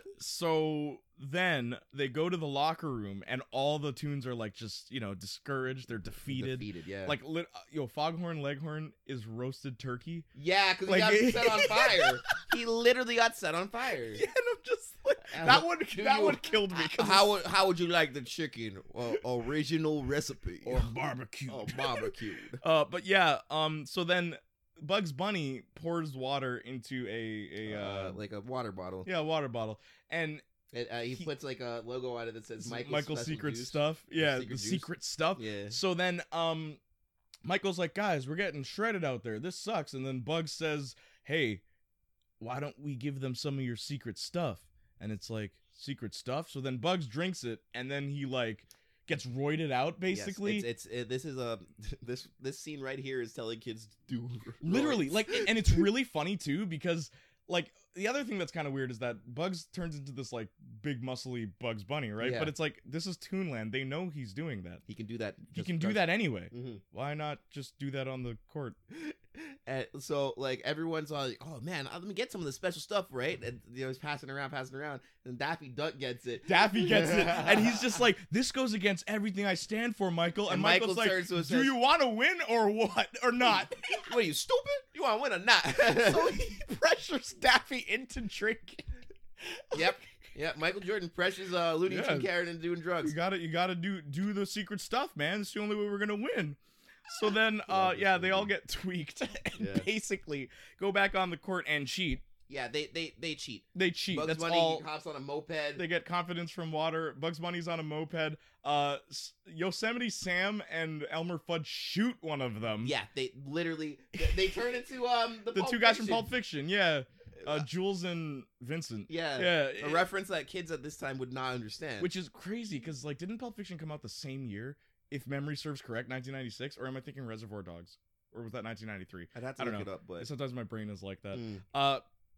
Speaker 1: so then they go to the locker room, and all the tunes are like just, you know, discouraged. They're defeated.
Speaker 2: Defeated, yeah.
Speaker 1: Like, lit- uh, yo, Foghorn Leghorn is roasted turkey.
Speaker 2: yeah, because
Speaker 1: like-
Speaker 2: he got set on fire. He literally got set on fire.
Speaker 1: Yeah, and I'm just like,
Speaker 2: And
Speaker 1: that
Speaker 2: what-
Speaker 1: one,
Speaker 2: do
Speaker 1: that
Speaker 2: you-
Speaker 1: one killed me. 'cause
Speaker 2: How would how would you like the chicken? Uh, original recipe
Speaker 1: or barbecue.
Speaker 2: or barbecued?
Speaker 1: Uh, but yeah, um, so then Bugs Bunny pours water into a a uh,
Speaker 2: Uh, like a water bottle.
Speaker 1: yeah water bottle, and
Speaker 2: It, uh, he,
Speaker 1: he-
Speaker 2: puts like a logo on it that says Michael's,
Speaker 1: Michael's
Speaker 2: Special
Speaker 1: secret
Speaker 2: Juice.
Speaker 1: stuff. Yeah,
Speaker 2: secret
Speaker 1: the
Speaker 2: juice.
Speaker 1: secret stuff.
Speaker 2: Yeah.
Speaker 1: So then, um, Michael's like, guys, we're getting shredded out there. This sucks. And then Bugs says, hey, why don't we give them some of your secret stuff? And it's like, secret stuff? So then Bugs drinks it, and then he like gets roided out, basically.
Speaker 2: Yes, it's, it's it, this is a this this scene right here is telling kids to do
Speaker 1: Literally,
Speaker 2: roids.
Speaker 1: like, and it's really funny too, because like the other thing that's kind of weird is that Bugs turns into this like big muscly Bugs Bunny, right?
Speaker 2: Yeah.
Speaker 1: But it's like, this is Toonland. They know he's doing that.
Speaker 2: he can do that.
Speaker 1: He can do that anyway.
Speaker 2: hmm
Speaker 1: Why not just do that on the court?
Speaker 2: And so like everyone's all like, oh man, let me get some of the special stuff, right? And you know, he's passing around, passing around, and Daffy Duck gets it.
Speaker 1: Daffy gets it, and he's just like, "This goes against everything I stand for, Michael." And,
Speaker 2: And
Speaker 1: Michael's
Speaker 2: Michael
Speaker 1: like,
Speaker 2: turns to us
Speaker 1: "Do
Speaker 2: and
Speaker 1: you want to win or what or not?"
Speaker 2: What are you, stupid? You want to win or not?
Speaker 1: So he pressures Daffy into drinking.
Speaker 2: Yep. Yeah, Michael Jordan pressures uh, Looney
Speaker 1: Yeah.
Speaker 2: Tune Karen into doing
Speaker 1: You
Speaker 2: drugs.
Speaker 1: gotta, you gotta do do the secret stuff, man. It's the only way we're gonna win. So then, uh,
Speaker 2: Love this
Speaker 1: yeah, they all
Speaker 2: movie.
Speaker 1: get tweaked and
Speaker 2: Yeah.
Speaker 1: basically go back on the court and cheat.
Speaker 2: Yeah, they they they cheat.
Speaker 1: They cheat.
Speaker 2: Bugs
Speaker 1: That's
Speaker 2: Bunny
Speaker 1: all.
Speaker 2: hops on a moped.
Speaker 1: They get confidence from water. Bugs Bunny's on a moped. Uh, S- Yosemite Sam and Elmer Fudd shoot one of them.
Speaker 2: Yeah, they literally they, they turn into um the,
Speaker 1: the
Speaker 2: Pulp
Speaker 1: two guys from
Speaker 2: Fiction.
Speaker 1: Pulp Fiction. Yeah, uh, Jules and Vincent.
Speaker 2: Yeah,
Speaker 1: Yeah,
Speaker 2: a reference that kids at this time would not understand.
Speaker 1: which is crazy because like, didn't Pulp Fiction come out the same year? If memory serves correct, nineteen ninety-six, or am I thinking Reservoir Dogs, or was that nineteen ninety-three?
Speaker 2: I'd have to
Speaker 1: I don't
Speaker 2: look
Speaker 1: know.
Speaker 2: it up, but
Speaker 1: Sometimes my brain is like that.
Speaker 2: Mm.
Speaker 1: Uh,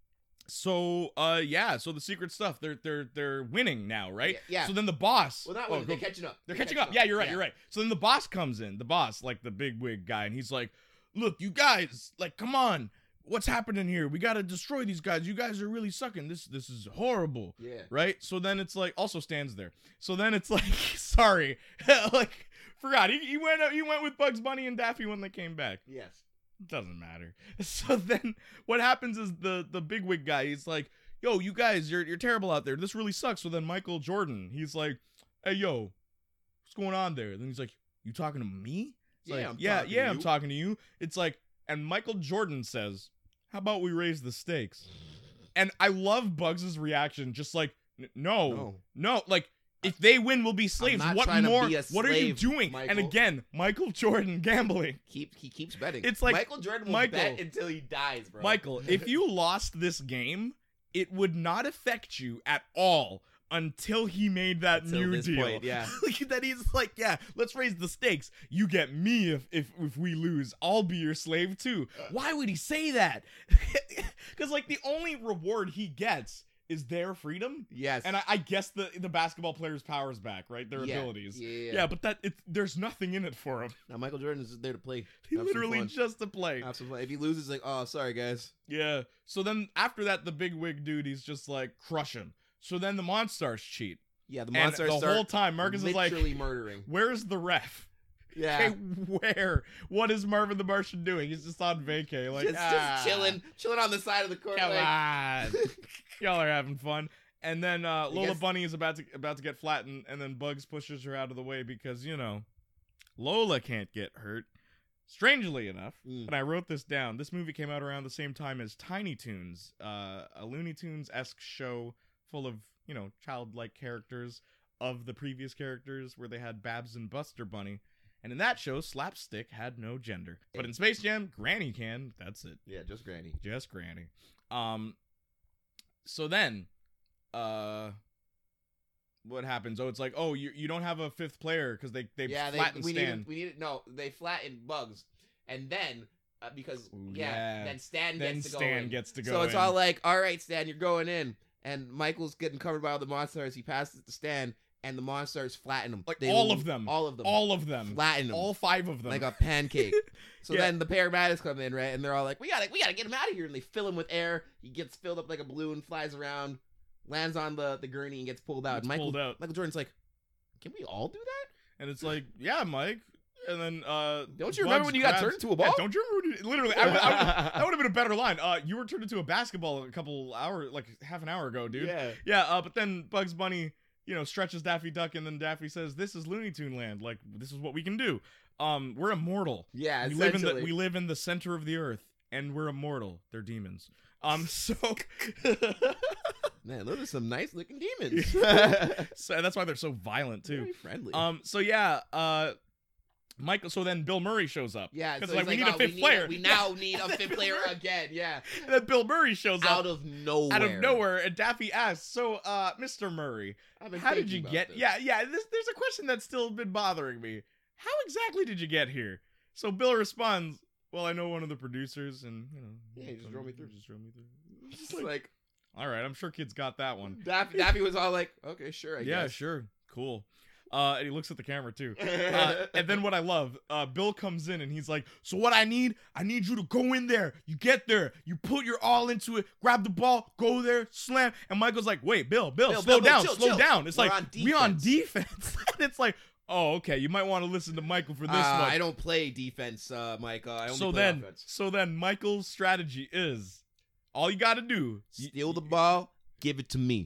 Speaker 1: so uh, yeah. So the secret stuff. They're they're they're winning now, right?
Speaker 2: Yeah, yeah.
Speaker 1: So then the boss.
Speaker 2: well, not
Speaker 1: oh,
Speaker 2: when they're
Speaker 1: go-
Speaker 2: catching up.
Speaker 1: They're catching up. Yeah, you're right. You're right. So then the boss comes in. The boss, like the big wig guy, and he's like, "Look, you guys, like, come on, what's happening here? We gotta destroy these guys. You guys are really sucking. This this is horrible."
Speaker 2: Yeah.
Speaker 1: Right? So then it's like, also stands there. So then it's like, sorry, like forgot he, he went he went with Bugs Bunny and Daffy when they came back.
Speaker 2: Yes.
Speaker 1: Doesn't matter. So then what happens is the the big wig guy, he's like, "Yo, you guys, you're you're terrible out there. This really sucks." So then Michael Jordan, he's like, "Hey, yo, what's going on there?" Then he's like, "You talking to me?" It's
Speaker 2: Yeah,
Speaker 1: like,
Speaker 2: I'm
Speaker 1: yeah,
Speaker 2: talking to
Speaker 1: yeah, I'm
Speaker 2: you."
Speaker 1: talking to you. It's like, and Michael Jordan says, "How about we raise the stakes?" And I love Bugs's reaction, just like, "N- no, no,
Speaker 2: No.
Speaker 1: like, if they win, we'll be slaves.
Speaker 2: not
Speaker 1: What
Speaker 2: trying to
Speaker 1: more?
Speaker 2: be a
Speaker 1: What are you
Speaker 2: slave,
Speaker 1: doing?" And
Speaker 2: Michael.
Speaker 1: again, Michael Jordan gambling.
Speaker 2: Keep he keeps betting.
Speaker 1: It's like,
Speaker 2: Michael Jordan will
Speaker 1: Michael-
Speaker 2: bet until he dies, bro.
Speaker 1: Michael, if you lost this game, it would not affect you at all until he made that
Speaker 2: Until
Speaker 1: new
Speaker 2: this
Speaker 1: deal.
Speaker 2: point, yeah.
Speaker 1: That he's like, yeah, let's raise the stakes. You get me if if, if we lose. I'll be your slave too. Why would he say that? Because like the only reward he gets is their freedom.
Speaker 2: Yes.
Speaker 1: And I, I guess the the basketball players' powers back, right? Their
Speaker 2: Yeah,
Speaker 1: abilities.
Speaker 2: Yeah, yeah.
Speaker 1: Yeah, but that it, there's nothing in it for him.
Speaker 2: Now Michael Jordan is there to play.
Speaker 1: He
Speaker 2: Have some
Speaker 1: literally
Speaker 2: fun.
Speaker 1: just to play.
Speaker 2: Have some fun. If he loses, like, oh, sorry guys.
Speaker 1: Yeah. So then after that, the big wig dude, he's just like, crush him. So then the Monstars cheat.
Speaker 2: Yeah, the
Speaker 1: And
Speaker 2: monsters
Speaker 1: the
Speaker 2: start
Speaker 1: whole time, Marcus is like,
Speaker 2: literally murdering.
Speaker 1: where's the ref?
Speaker 2: Yeah.
Speaker 1: Okay, where? What is Marvin the Martian doing? He's just on vacay. Like,
Speaker 2: just,
Speaker 1: ah,
Speaker 2: just chilling, chilling on the side of the court.
Speaker 1: Come
Speaker 2: like,
Speaker 1: on. Y'all are having fun. And then uh,
Speaker 2: I
Speaker 1: Lola
Speaker 2: guess-
Speaker 1: Bunny is about to about to get flattened, and then Bugs pushes her out of the way because, you know, Lola can't get hurt. Strangely enough,
Speaker 2: Mm.
Speaker 1: and I wrote this down, this movie came out around the same time as Tiny Toons, uh, a Looney Tunes-esque show full of, you know, childlike characters of the previous characters where they had Babs and Buster Bunny. And in that show, Slapstick had no gender. But in Space Jam, Granny can. That's it.
Speaker 2: yeah, just Granny.
Speaker 1: Just Granny. Um, so then, uh, what happens? Oh, it's like, oh, you you don't have a fifth player because they they
Speaker 2: yeah, they,
Speaker 1: flattened
Speaker 2: we
Speaker 1: Stan.
Speaker 2: needed, we needed no, they flattened Bugs, and then uh, because
Speaker 1: Ooh,
Speaker 2: yeah,
Speaker 1: yeah.
Speaker 2: then Stan
Speaker 1: then
Speaker 2: gets to go
Speaker 1: Stan
Speaker 2: in.
Speaker 1: gets to go.
Speaker 2: So it's
Speaker 1: in.
Speaker 2: all like, all right, Stan, you're going in, and Michael's getting covered by all the monsters. He passes it to Stan, and the monsters flatten him.
Speaker 1: Like,
Speaker 2: They
Speaker 1: all
Speaker 2: l-
Speaker 1: of them.
Speaker 2: all of them,
Speaker 1: all of them,
Speaker 2: flatten him,
Speaker 1: all five of them,
Speaker 2: like a pancake. So
Speaker 1: Yeah.
Speaker 2: then the paramedics come in, right, and they're all like, we gotta, we gotta get him out of here, and they fill him with air. He gets filled up like a balloon, flies around, lands on the the gurney, and gets pulled out.
Speaker 1: Gets
Speaker 2: and Michael,
Speaker 1: pulled out.
Speaker 2: Michael Jordan's like, can we all do that?
Speaker 1: and it's like, yeah, Mike. And then, uh,
Speaker 2: Don't you remember
Speaker 1: Bugs
Speaker 2: when you got
Speaker 1: grabs-
Speaker 2: turned into a ball?
Speaker 1: Yeah, don't you remember? when you- Literally, I would, I would, that would have been a better line. Uh, you were turned into a basketball a couple hours, like half an hour ago, dude.
Speaker 2: Yeah.
Speaker 1: Yeah, uh, but then Bugs Bunny, you know, stretches Daffy Duck, and then Daffy says, "This is Looney Tune Land. Like, this is what we can do. Um, we're immortal.
Speaker 2: Yeah,
Speaker 1: we live in the
Speaker 2: essentially.
Speaker 1: we live in the center of the earth, and we're immortal. They're demons. Um, so,
Speaker 2: Man, those are some nice looking demons.
Speaker 1: so that's why they're so violent too.
Speaker 2: Very friendly.
Speaker 1: Um, so yeah, uh, Michael. So then Bill Murray shows up.
Speaker 2: yeah,
Speaker 1: because
Speaker 2: so
Speaker 1: like
Speaker 2: he's
Speaker 1: we
Speaker 2: like,
Speaker 1: need
Speaker 2: oh,
Speaker 1: a fifth
Speaker 2: we need
Speaker 1: player.
Speaker 2: we now need a fifth player again. Yeah,
Speaker 1: And then Bill Murray shows
Speaker 2: out
Speaker 1: up
Speaker 2: of nowhere.
Speaker 1: out of nowhere, and Daffy asks, "So, uh, Mister Murray,
Speaker 2: I've been
Speaker 1: how did
Speaker 2: thinking
Speaker 1: you
Speaker 2: about
Speaker 1: get?
Speaker 2: this.
Speaker 1: Yeah, yeah. This, there's a question that's still been bothering me. How exactly did you get here?" So Bill responds, "Well, I know one of the producers, and you know,
Speaker 2: Yeah, he just drove me through.
Speaker 1: Just drove me through."
Speaker 2: It's
Speaker 1: Just like,
Speaker 2: like
Speaker 1: all right, I'm sure kids got that one.
Speaker 2: Daffy, Daffy was all like, okay, sure, I
Speaker 1: Yeah,
Speaker 2: guess.
Speaker 1: sure, cool. Uh, and he looks at the camera too. Uh, and then what I love, uh, Bill comes in and he's like, so what I need, I need you to go in there. You get there, you put your all into it, grab the ball, go there, slam. And Michael's like, wait, Bill, Bill,
Speaker 2: Bill,
Speaker 1: slow
Speaker 2: Bill, Bill,
Speaker 1: down,
Speaker 2: chill,
Speaker 1: slow
Speaker 2: chill.
Speaker 1: down. It's
Speaker 2: We're
Speaker 1: like,
Speaker 2: on
Speaker 1: we on
Speaker 2: defense.
Speaker 1: defense. And it's like, oh, okay, you might want to listen to Michael for this
Speaker 2: uh,
Speaker 1: one.
Speaker 2: I don't play defense, uh, Mike. Uh, I only
Speaker 1: So
Speaker 2: play
Speaker 1: then,
Speaker 2: offense.
Speaker 1: so then Michael's strategy is, all you got to do,
Speaker 2: Steal the ball, give it to me.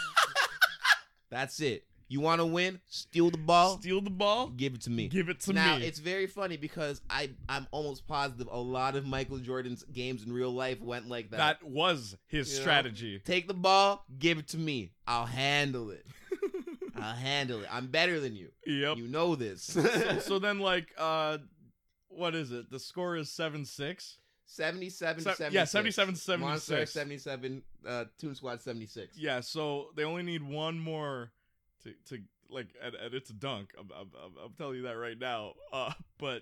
Speaker 2: That's it. You want to win? Steal the ball,
Speaker 1: steal the ball,
Speaker 2: give it to me.
Speaker 1: give it to
Speaker 2: now,
Speaker 1: me.
Speaker 2: it's very funny because I, I'm almost positive a lot of Michael Jordan's games in real life went like that.
Speaker 1: That was his
Speaker 2: You know?
Speaker 1: strategy.
Speaker 2: Take the ball, give it to me. I'll handle it. I'll handle it. I'm better than you.
Speaker 1: Yep.
Speaker 2: You know this.
Speaker 1: so, so then, like, uh, what is it? The score is seven six.
Speaker 2: seventy-seven
Speaker 1: Se-
Speaker 2: to seventy-six.
Speaker 1: yeah, seventy-seven to seventy-six.
Speaker 2: Monster seventy-seven, uh, Toon Squad seventy-six.
Speaker 1: Yeah, so they only need one more to, to like, and, and it's a dunk. I'm, I'm, I'm, I'm telling you that right now. Uh, but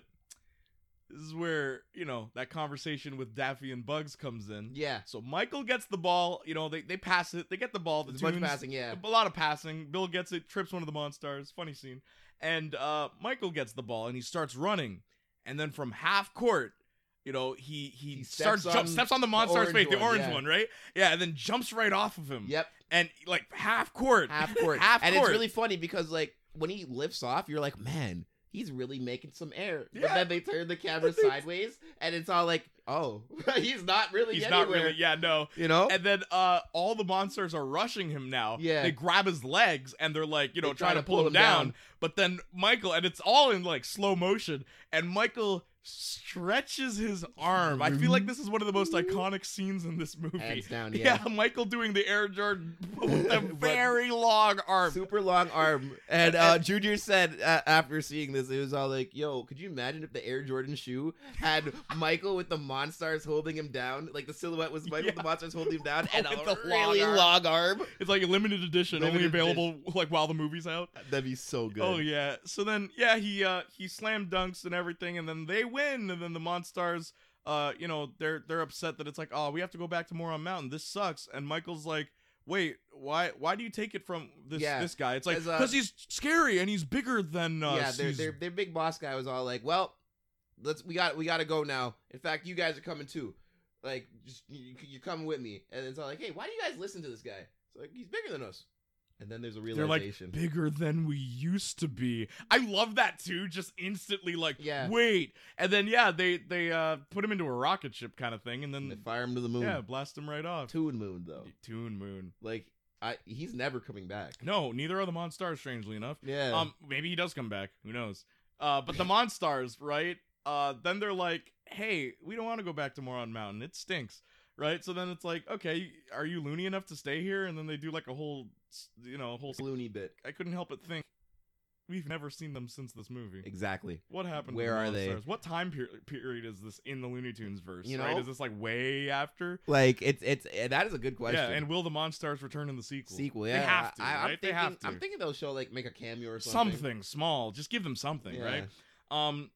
Speaker 1: this is where, you know, that conversation with Daffy and Bugs comes in.
Speaker 2: Yeah.
Speaker 1: So Michael gets the ball. You know, they, they pass it. They get the ball. The
Speaker 2: There's a bunch of
Speaker 1: Toons-
Speaker 2: passing, yeah.
Speaker 1: A lot of passing. Bill gets it, trips one of the Monstars. Funny scene. And uh, Michael gets the ball, and he starts running. And then from half court, you know, he he,
Speaker 2: He
Speaker 1: starts
Speaker 2: steps
Speaker 1: jump,
Speaker 2: on
Speaker 1: steps on the Monstar's
Speaker 2: orange
Speaker 1: face, the
Speaker 2: one,
Speaker 1: orange
Speaker 2: yeah.
Speaker 1: one, right? Yeah, and then jumps right off of him.
Speaker 2: Yep.
Speaker 1: And like half court,
Speaker 2: Half court.
Speaker 1: half
Speaker 2: and
Speaker 1: court.
Speaker 2: it's really funny because, like, when he lifts off, you're like, man, he's really making some air. But
Speaker 1: Yeah.
Speaker 2: then they turn the camera sideways, and it's all like, oh, he's not really
Speaker 1: He's
Speaker 2: anywhere.
Speaker 1: not really, yeah, no.
Speaker 2: You know?
Speaker 1: And then uh, all the monsters are rushing him now.
Speaker 2: Yeah.
Speaker 1: They grab his legs and they're like, you know,
Speaker 2: They try
Speaker 1: trying to
Speaker 2: to
Speaker 1: pull,
Speaker 2: pull
Speaker 1: him
Speaker 2: him
Speaker 1: down.
Speaker 2: down.
Speaker 1: But then Michael, and it's all in like slow motion, and Michael stretches his arm. I feel like this is one of the most iconic scenes in this movie.
Speaker 2: Hands down, yeah.
Speaker 1: Michael doing the Air Jordan with a
Speaker 2: But-
Speaker 1: very long arm.
Speaker 2: Super long arm. And uh, Junior said uh, after seeing this, it was all like, yo, could you imagine if the Air Jordan shoe had Michael with the Monstars holding him down? Like the silhouette was Michael with
Speaker 1: Yeah.
Speaker 2: the Monstars holding him down and
Speaker 1: With
Speaker 2: a
Speaker 1: the long
Speaker 2: really
Speaker 1: arm.
Speaker 2: long arm.
Speaker 1: It's like a limited edition, only
Speaker 2: Limited
Speaker 1: available like while the movie's out.
Speaker 2: That'd be so good.
Speaker 1: Oh yeah. So then yeah, he uh he slam dunks and everything, and then they win, and then the Monstars uh you know, they're they're upset that it's like, oh, we have to go back to Moron Mountain. This sucks. And Michael's like, wait, why why do you take it from this
Speaker 2: Yeah,
Speaker 1: this guy? It's like,
Speaker 2: as, uh,
Speaker 1: because he's scary and he's bigger than us.
Speaker 2: yeah, their,
Speaker 1: He's-
Speaker 2: their their big boss guy was all like, "Well, let's we got we got to go now. In fact, you guys are coming too. Like, just you, you're coming with me." And it's all like, "Hey, why do you guys listen to this guy? It's like he's bigger than us." And then there's a
Speaker 1: They're like
Speaker 2: realization.
Speaker 1: bigger than we used to be. I love that too. Just instantly like,
Speaker 2: Yeah.
Speaker 1: wait, and then yeah, they they uh put him into a rocket ship kind of thing, and
Speaker 2: And they
Speaker 1: then
Speaker 2: fire him to the moon.
Speaker 1: yeah, blast him right off.
Speaker 2: Toon Moon though.
Speaker 1: Toon Moon.
Speaker 2: Like, I he's never coming back.
Speaker 1: No, neither are the Monstars, strangely enough.
Speaker 2: Yeah.
Speaker 1: Um, maybe he does come back. Who knows? Uh, but the Monstars, right? Uh, then they're like, hey, we don't want to go back to Moron Mountain. It stinks, right? So then it's like, okay, are you loony enough to stay here? And then they do like a whole, you know, a whole.
Speaker 2: loony bit.
Speaker 1: I couldn't help but think, we've never seen them since this movie.
Speaker 2: Exactly.
Speaker 1: What happened?
Speaker 2: Where
Speaker 1: to the
Speaker 2: are they?
Speaker 1: Monstars? What time per- period is this in the Looney Tunes verse?
Speaker 2: You
Speaker 1: right?
Speaker 2: know?
Speaker 1: Is this like way after?
Speaker 2: Like it's it's eh, that is a good question.
Speaker 1: Yeah, and will the Monstars return in the sequel?
Speaker 2: sequel. Yeah,
Speaker 1: They have to,
Speaker 2: I, I'm
Speaker 1: right? They
Speaker 2: thinking,
Speaker 1: have to.
Speaker 2: I'm thinking they'll show like make a cameo or something.
Speaker 1: Something small. Just give them something,
Speaker 2: Yeah.
Speaker 1: right? Um,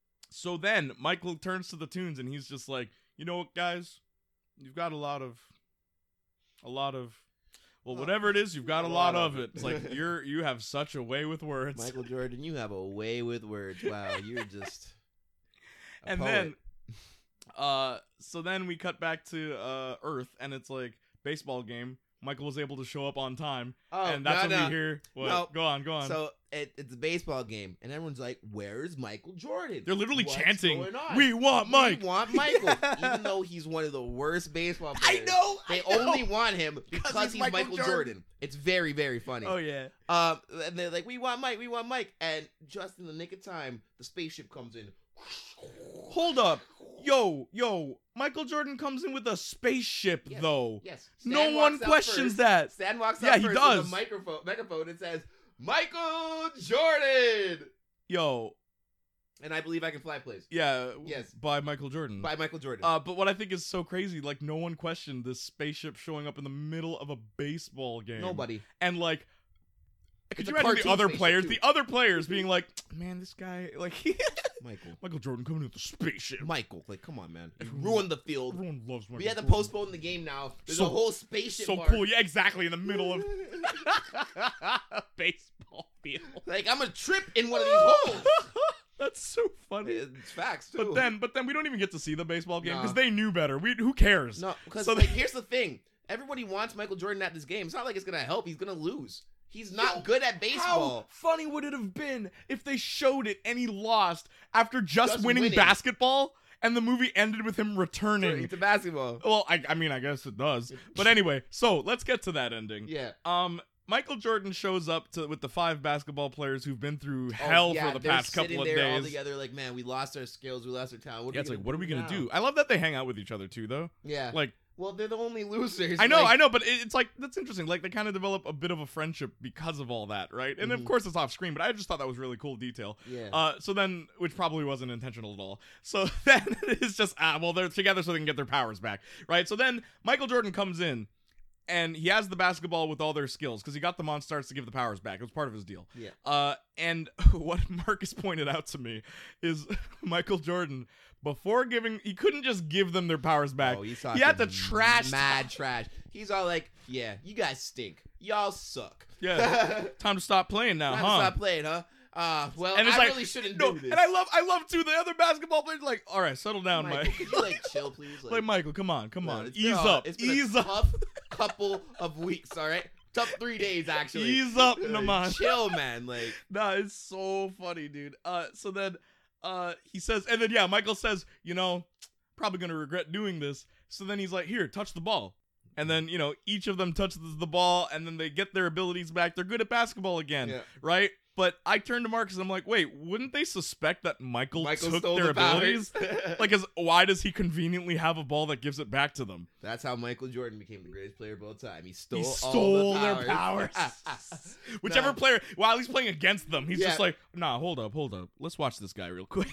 Speaker 1: so then Michael turns to the Toons and he's just like, you know what, guys, you've got a lot of, a lot of, well,
Speaker 2: Oh,
Speaker 1: whatever it is, you've got a lot, of it. It's like you're you have such a way with words.
Speaker 2: Michael Jordan, you have a way with words. Wow, you're just. a
Speaker 1: and
Speaker 2: poet.
Speaker 1: then, uh, so then we cut back to uh Earth and it's like baseball game. Michael was able to show up on time,
Speaker 2: oh,
Speaker 1: and that's
Speaker 2: no,
Speaker 1: when
Speaker 2: no.
Speaker 1: we hear. What?
Speaker 2: No.
Speaker 1: Go on, go on.
Speaker 2: So it, it's a baseball game, and everyone's like, "Where's Michael Jordan?"
Speaker 1: They're literally
Speaker 2: What's
Speaker 1: chanting,
Speaker 2: going on?
Speaker 1: "We want Mike."
Speaker 2: We want Michael, even though he's one of the worst baseball
Speaker 1: I
Speaker 2: players.
Speaker 1: know.
Speaker 2: They
Speaker 1: I know.
Speaker 2: only want him because
Speaker 1: he's
Speaker 2: he's,
Speaker 1: Michael
Speaker 2: Michael,
Speaker 1: Jordan.
Speaker 2: Jordan. It's very, very funny.
Speaker 1: Oh yeah.
Speaker 2: Um, and they're like, "We want Mike, we want Mike," and just in the nick of time, the spaceship comes in.
Speaker 1: Hold up. Yo, yo, Michael Jordan comes in with a spaceship,
Speaker 2: Yes,
Speaker 1: though.
Speaker 2: Yes.
Speaker 1: No
Speaker 2: Stan
Speaker 1: one
Speaker 2: walks out
Speaker 1: questions
Speaker 2: first.
Speaker 1: that.
Speaker 2: Stan walks
Speaker 1: Yeah,
Speaker 2: out
Speaker 1: he
Speaker 2: first
Speaker 1: does.
Speaker 2: with a microphone, megaphone and says, "Michael Jordan,"
Speaker 1: Yo,
Speaker 2: and I believe I can fly, please.
Speaker 1: yeah.
Speaker 2: Yes.
Speaker 1: By Michael Jordan.
Speaker 2: By Michael Jordan.
Speaker 1: Uh, but what I think is so crazy, like, no one questioned this spaceship showing up in the middle of a baseball game.
Speaker 2: Nobody.
Speaker 1: And, like, Could
Speaker 2: It's
Speaker 1: you
Speaker 2: a
Speaker 1: imagine the
Speaker 2: cartoon
Speaker 1: other
Speaker 2: spaceship,
Speaker 1: players,
Speaker 2: too.
Speaker 1: the other players being like, man, this guy, like,
Speaker 2: Michael.
Speaker 1: Michael Jordan coming with the spaceship.
Speaker 2: Michael, like, come on, man. You
Speaker 1: Everyone-
Speaker 2: ruined the field.
Speaker 1: Everyone loves Michael
Speaker 2: We had to
Speaker 1: Jordan.
Speaker 2: postpone the game now. There's
Speaker 1: So-
Speaker 2: a whole spaceship
Speaker 1: So
Speaker 2: mark.
Speaker 1: cool. Yeah, exactly. In the middle of baseball field.
Speaker 2: Like, I'm gonna trip in one of these holes.
Speaker 1: That's so funny.
Speaker 2: It's facts, too.
Speaker 1: But then, but then we don't even get to see the baseball game because
Speaker 2: Nah.
Speaker 1: they knew better. We who cares?
Speaker 2: No, because,
Speaker 1: So
Speaker 2: like,
Speaker 1: they-
Speaker 2: here's the thing. Everybody wants Michael Jordan at this game. It's not like it's gonna help. He's gonna lose. He's not
Speaker 1: Yo,
Speaker 2: good at
Speaker 1: How
Speaker 2: baseball.
Speaker 1: funny would it have been if they showed it and he lost after just,
Speaker 2: Just
Speaker 1: winning,
Speaker 2: winning.
Speaker 1: basketball and the movie ended with him returning?
Speaker 2: It's a basketball.
Speaker 1: Well, I, I mean, I guess it does. But anyway, so let's get to that ending.
Speaker 2: Yeah.
Speaker 1: Um, Michael Jordan shows up to with the five basketball players who've been through
Speaker 2: Oh,
Speaker 1: hell
Speaker 2: yeah,
Speaker 1: for the
Speaker 2: they're
Speaker 1: past couple
Speaker 2: sitting
Speaker 1: of
Speaker 2: there all
Speaker 1: days.
Speaker 2: together, like, man, we lost our skills, we lost our talent. What
Speaker 1: Yeah,
Speaker 2: are
Speaker 1: it's
Speaker 2: we
Speaker 1: like,
Speaker 2: gonna
Speaker 1: what are we gonna
Speaker 2: now?
Speaker 1: do? I love that they hang out with each other too, though.
Speaker 2: Yeah.
Speaker 1: Like,
Speaker 2: well, they're the only losers.
Speaker 1: I know,
Speaker 2: like,
Speaker 1: I know, but it- it's like that's interesting. Like, they kind of develop a bit of a friendship because of all that, right? And of
Speaker 2: Mhm.
Speaker 1: course, it's off screen, but I just thought that was really cool detail.
Speaker 2: Yeah.
Speaker 1: Uh, so then, which probably wasn't intentional at all. So then it's just ah, well, they're together so they can get their powers back, right? So then Michael Jordan comes in, and he has the basketball with all their skills because he got the Monstars to give the powers back. It was part of his deal.
Speaker 2: Yeah.
Speaker 1: Uh, and what Marcus pointed out to me is Michael Jordan, before giving, he couldn't just give them their powers back.
Speaker 2: Oh, he's
Speaker 1: he had to
Speaker 2: talking
Speaker 1: trash
Speaker 2: mad trash. He's all like, "Yeah, you guys stink. Y'all suck.
Speaker 1: Yeah. Time to stop playing now,
Speaker 2: Time
Speaker 1: huh?
Speaker 2: to stop playing, huh? Uh, well,
Speaker 1: And it's
Speaker 2: I
Speaker 1: like,
Speaker 2: really shouldn't
Speaker 1: no,
Speaker 2: do this."
Speaker 1: and I love, I love too. The other basketball players like, all right, settle down,
Speaker 2: Michael,
Speaker 1: Mike.
Speaker 2: could you like chill, please?
Speaker 1: Like, Michael, come on, come
Speaker 2: no,
Speaker 1: on,
Speaker 2: it's been
Speaker 1: ease
Speaker 2: a-
Speaker 1: up,
Speaker 2: It's been
Speaker 1: ease
Speaker 2: a
Speaker 1: up,
Speaker 2: tough couple of weeks. All right, tough three days actually.
Speaker 1: ease up,
Speaker 2: Like,
Speaker 1: Naman.
Speaker 2: chill, man. Like,
Speaker 1: Nah, it's so funny, dude. Uh, so then, uh, he says, and then yeah, Michael says, you know, probably gonna regret doing this. So then he's like, here, touch the ball. And then, you know, each of them touches the ball and then they get their abilities back. They're good at basketball again,
Speaker 2: Yeah.
Speaker 1: right? But I turned to Marcus and I'm like, wait, wouldn't they suspect that Michael,
Speaker 2: Michael
Speaker 1: took
Speaker 2: stole
Speaker 1: their
Speaker 2: the powers.
Speaker 1: abilities? Like, as, why does he conveniently have a ball that gives it back to them?
Speaker 2: that's how Michael Jordan became the greatest player of all time. He stole,
Speaker 1: He
Speaker 2: all
Speaker 1: stole
Speaker 2: the
Speaker 1: their powers. Whichever
Speaker 2: Nah.
Speaker 1: player, while he's playing against them, he's
Speaker 2: Yeah.
Speaker 1: just like, nah, hold up, hold up. Let's watch this guy real quick.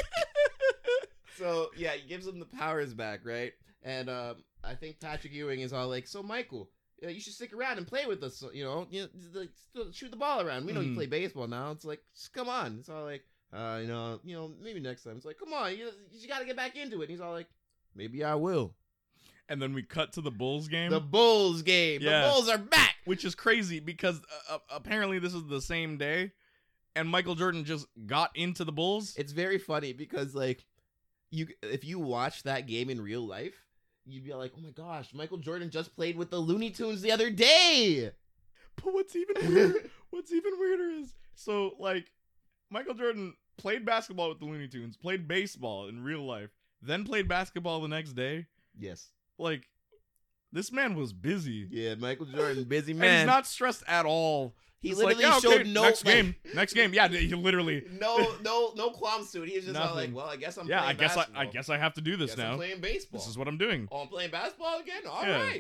Speaker 2: So yeah, he gives him the powers back, right? And um, I think Patrick Ewing is all like, "So Michael, uh, you should stick around and play with us. You know, you know, like, still shoot the ball around. We know you
Speaker 1: Mhm.
Speaker 2: play baseball now. It's like, just come on." It's all like, uh, you know, you know, maybe next time. It's like, come on, you, you got to get back into it. And he's all like, maybe I will.
Speaker 1: And then we cut to the Bulls game,
Speaker 2: The Bulls game.
Speaker 1: Yeah.
Speaker 2: The Bulls are back.
Speaker 1: which is crazy because uh, uh, apparently this is the same day, and Michael Jordan just got into the Bulls.
Speaker 2: It's very funny because like, you if you watch that game in real life, you'd be like, oh my gosh, Michael Jordan just played with the Looney Tunes the other day.
Speaker 1: But what's even weirder, what's even weirder is so like Michael Jordan played basketball with the Looney Tunes, played baseball in real life, then played basketball the next day.
Speaker 2: Yes.
Speaker 1: Like, this man was busy.
Speaker 2: Yeah, Michael Jordan, busy
Speaker 1: And
Speaker 2: man.
Speaker 1: he's not stressed at all.
Speaker 2: He
Speaker 1: He's
Speaker 2: literally
Speaker 1: like, yeah,
Speaker 2: showed
Speaker 1: okay,
Speaker 2: no
Speaker 1: next
Speaker 2: like,
Speaker 1: game, next game. Yeah, he literally.
Speaker 2: no, no, no qualms to it. He was just all
Speaker 1: Nothing.
Speaker 2: like, "Well, I guess I'm
Speaker 1: Yeah, I
Speaker 2: playing
Speaker 1: guess I,
Speaker 2: basketball.
Speaker 1: I guess I have to do this
Speaker 2: Guess
Speaker 1: now.
Speaker 2: I'm playing baseball.
Speaker 1: This is what I'm doing.
Speaker 2: Oh, I'm playing basketball again. All
Speaker 1: Yeah.
Speaker 2: right.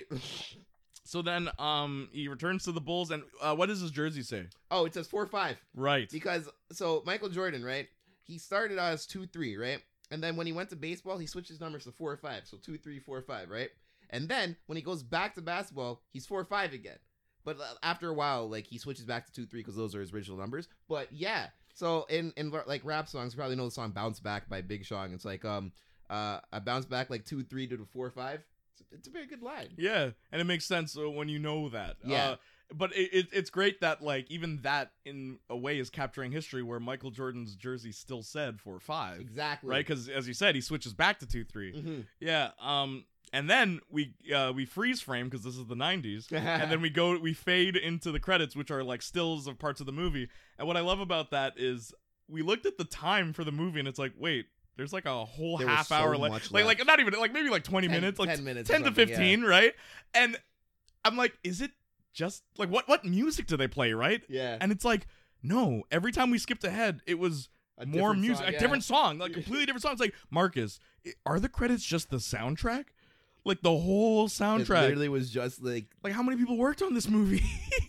Speaker 1: So then, um, he returns to the Bulls, and uh, what does his jersey say?
Speaker 2: Oh, it says four five
Speaker 1: Right.
Speaker 2: because so Michael Jordan, right? He started out as two three, right? And then when he went to baseball, he switched his numbers to four five, so two three four five, right? And then when he goes back to basketball, he's four five again. But uh, after a while, like he switches back to two three because those are his original numbers. But yeah, so in in like rap songs, you probably know the song "Bounce Back" by Big Sean. It's like um uh I bounce back like two three to the four five. It's, it's a very good line.
Speaker 1: Yeah, and it makes sense uh, when you know that.
Speaker 2: Yeah.
Speaker 1: Uh, but it, it, it's great that, like, even that, in a way, is capturing history where Michael Jordan's jersey still said four five.
Speaker 2: Exactly.
Speaker 1: Right? Because, as you said, he switches back to two three.
Speaker 2: Mm-hmm.
Speaker 1: Yeah, um... And then we uh, we freeze frame because this is the nineties, and then we go we fade into the credits, which are like stills of parts of the movie. And what I love about that is we looked at the time for the movie, and it's like, wait, there's like a whole
Speaker 2: There was
Speaker 1: half
Speaker 2: so
Speaker 1: hour
Speaker 2: much
Speaker 1: left, like
Speaker 2: left.
Speaker 1: like not even like maybe like twenty
Speaker 2: ten,
Speaker 1: minutes, like
Speaker 2: ten minutes, or
Speaker 1: ten to
Speaker 2: something,
Speaker 1: fifteen, right? And I'm like, is it just like what what music do they play, right?
Speaker 2: Yeah.
Speaker 1: And it's like, no, every time we skipped ahead, it was
Speaker 2: A
Speaker 1: more
Speaker 2: different
Speaker 1: music,
Speaker 2: song,
Speaker 1: a
Speaker 2: yeah.
Speaker 1: different song, like completely different song. It's like, Marcus, i- are the credits just the soundtrack? Like the whole
Speaker 2: It
Speaker 1: soundtrack.
Speaker 2: literally was just like
Speaker 1: Like how many people worked on this movie?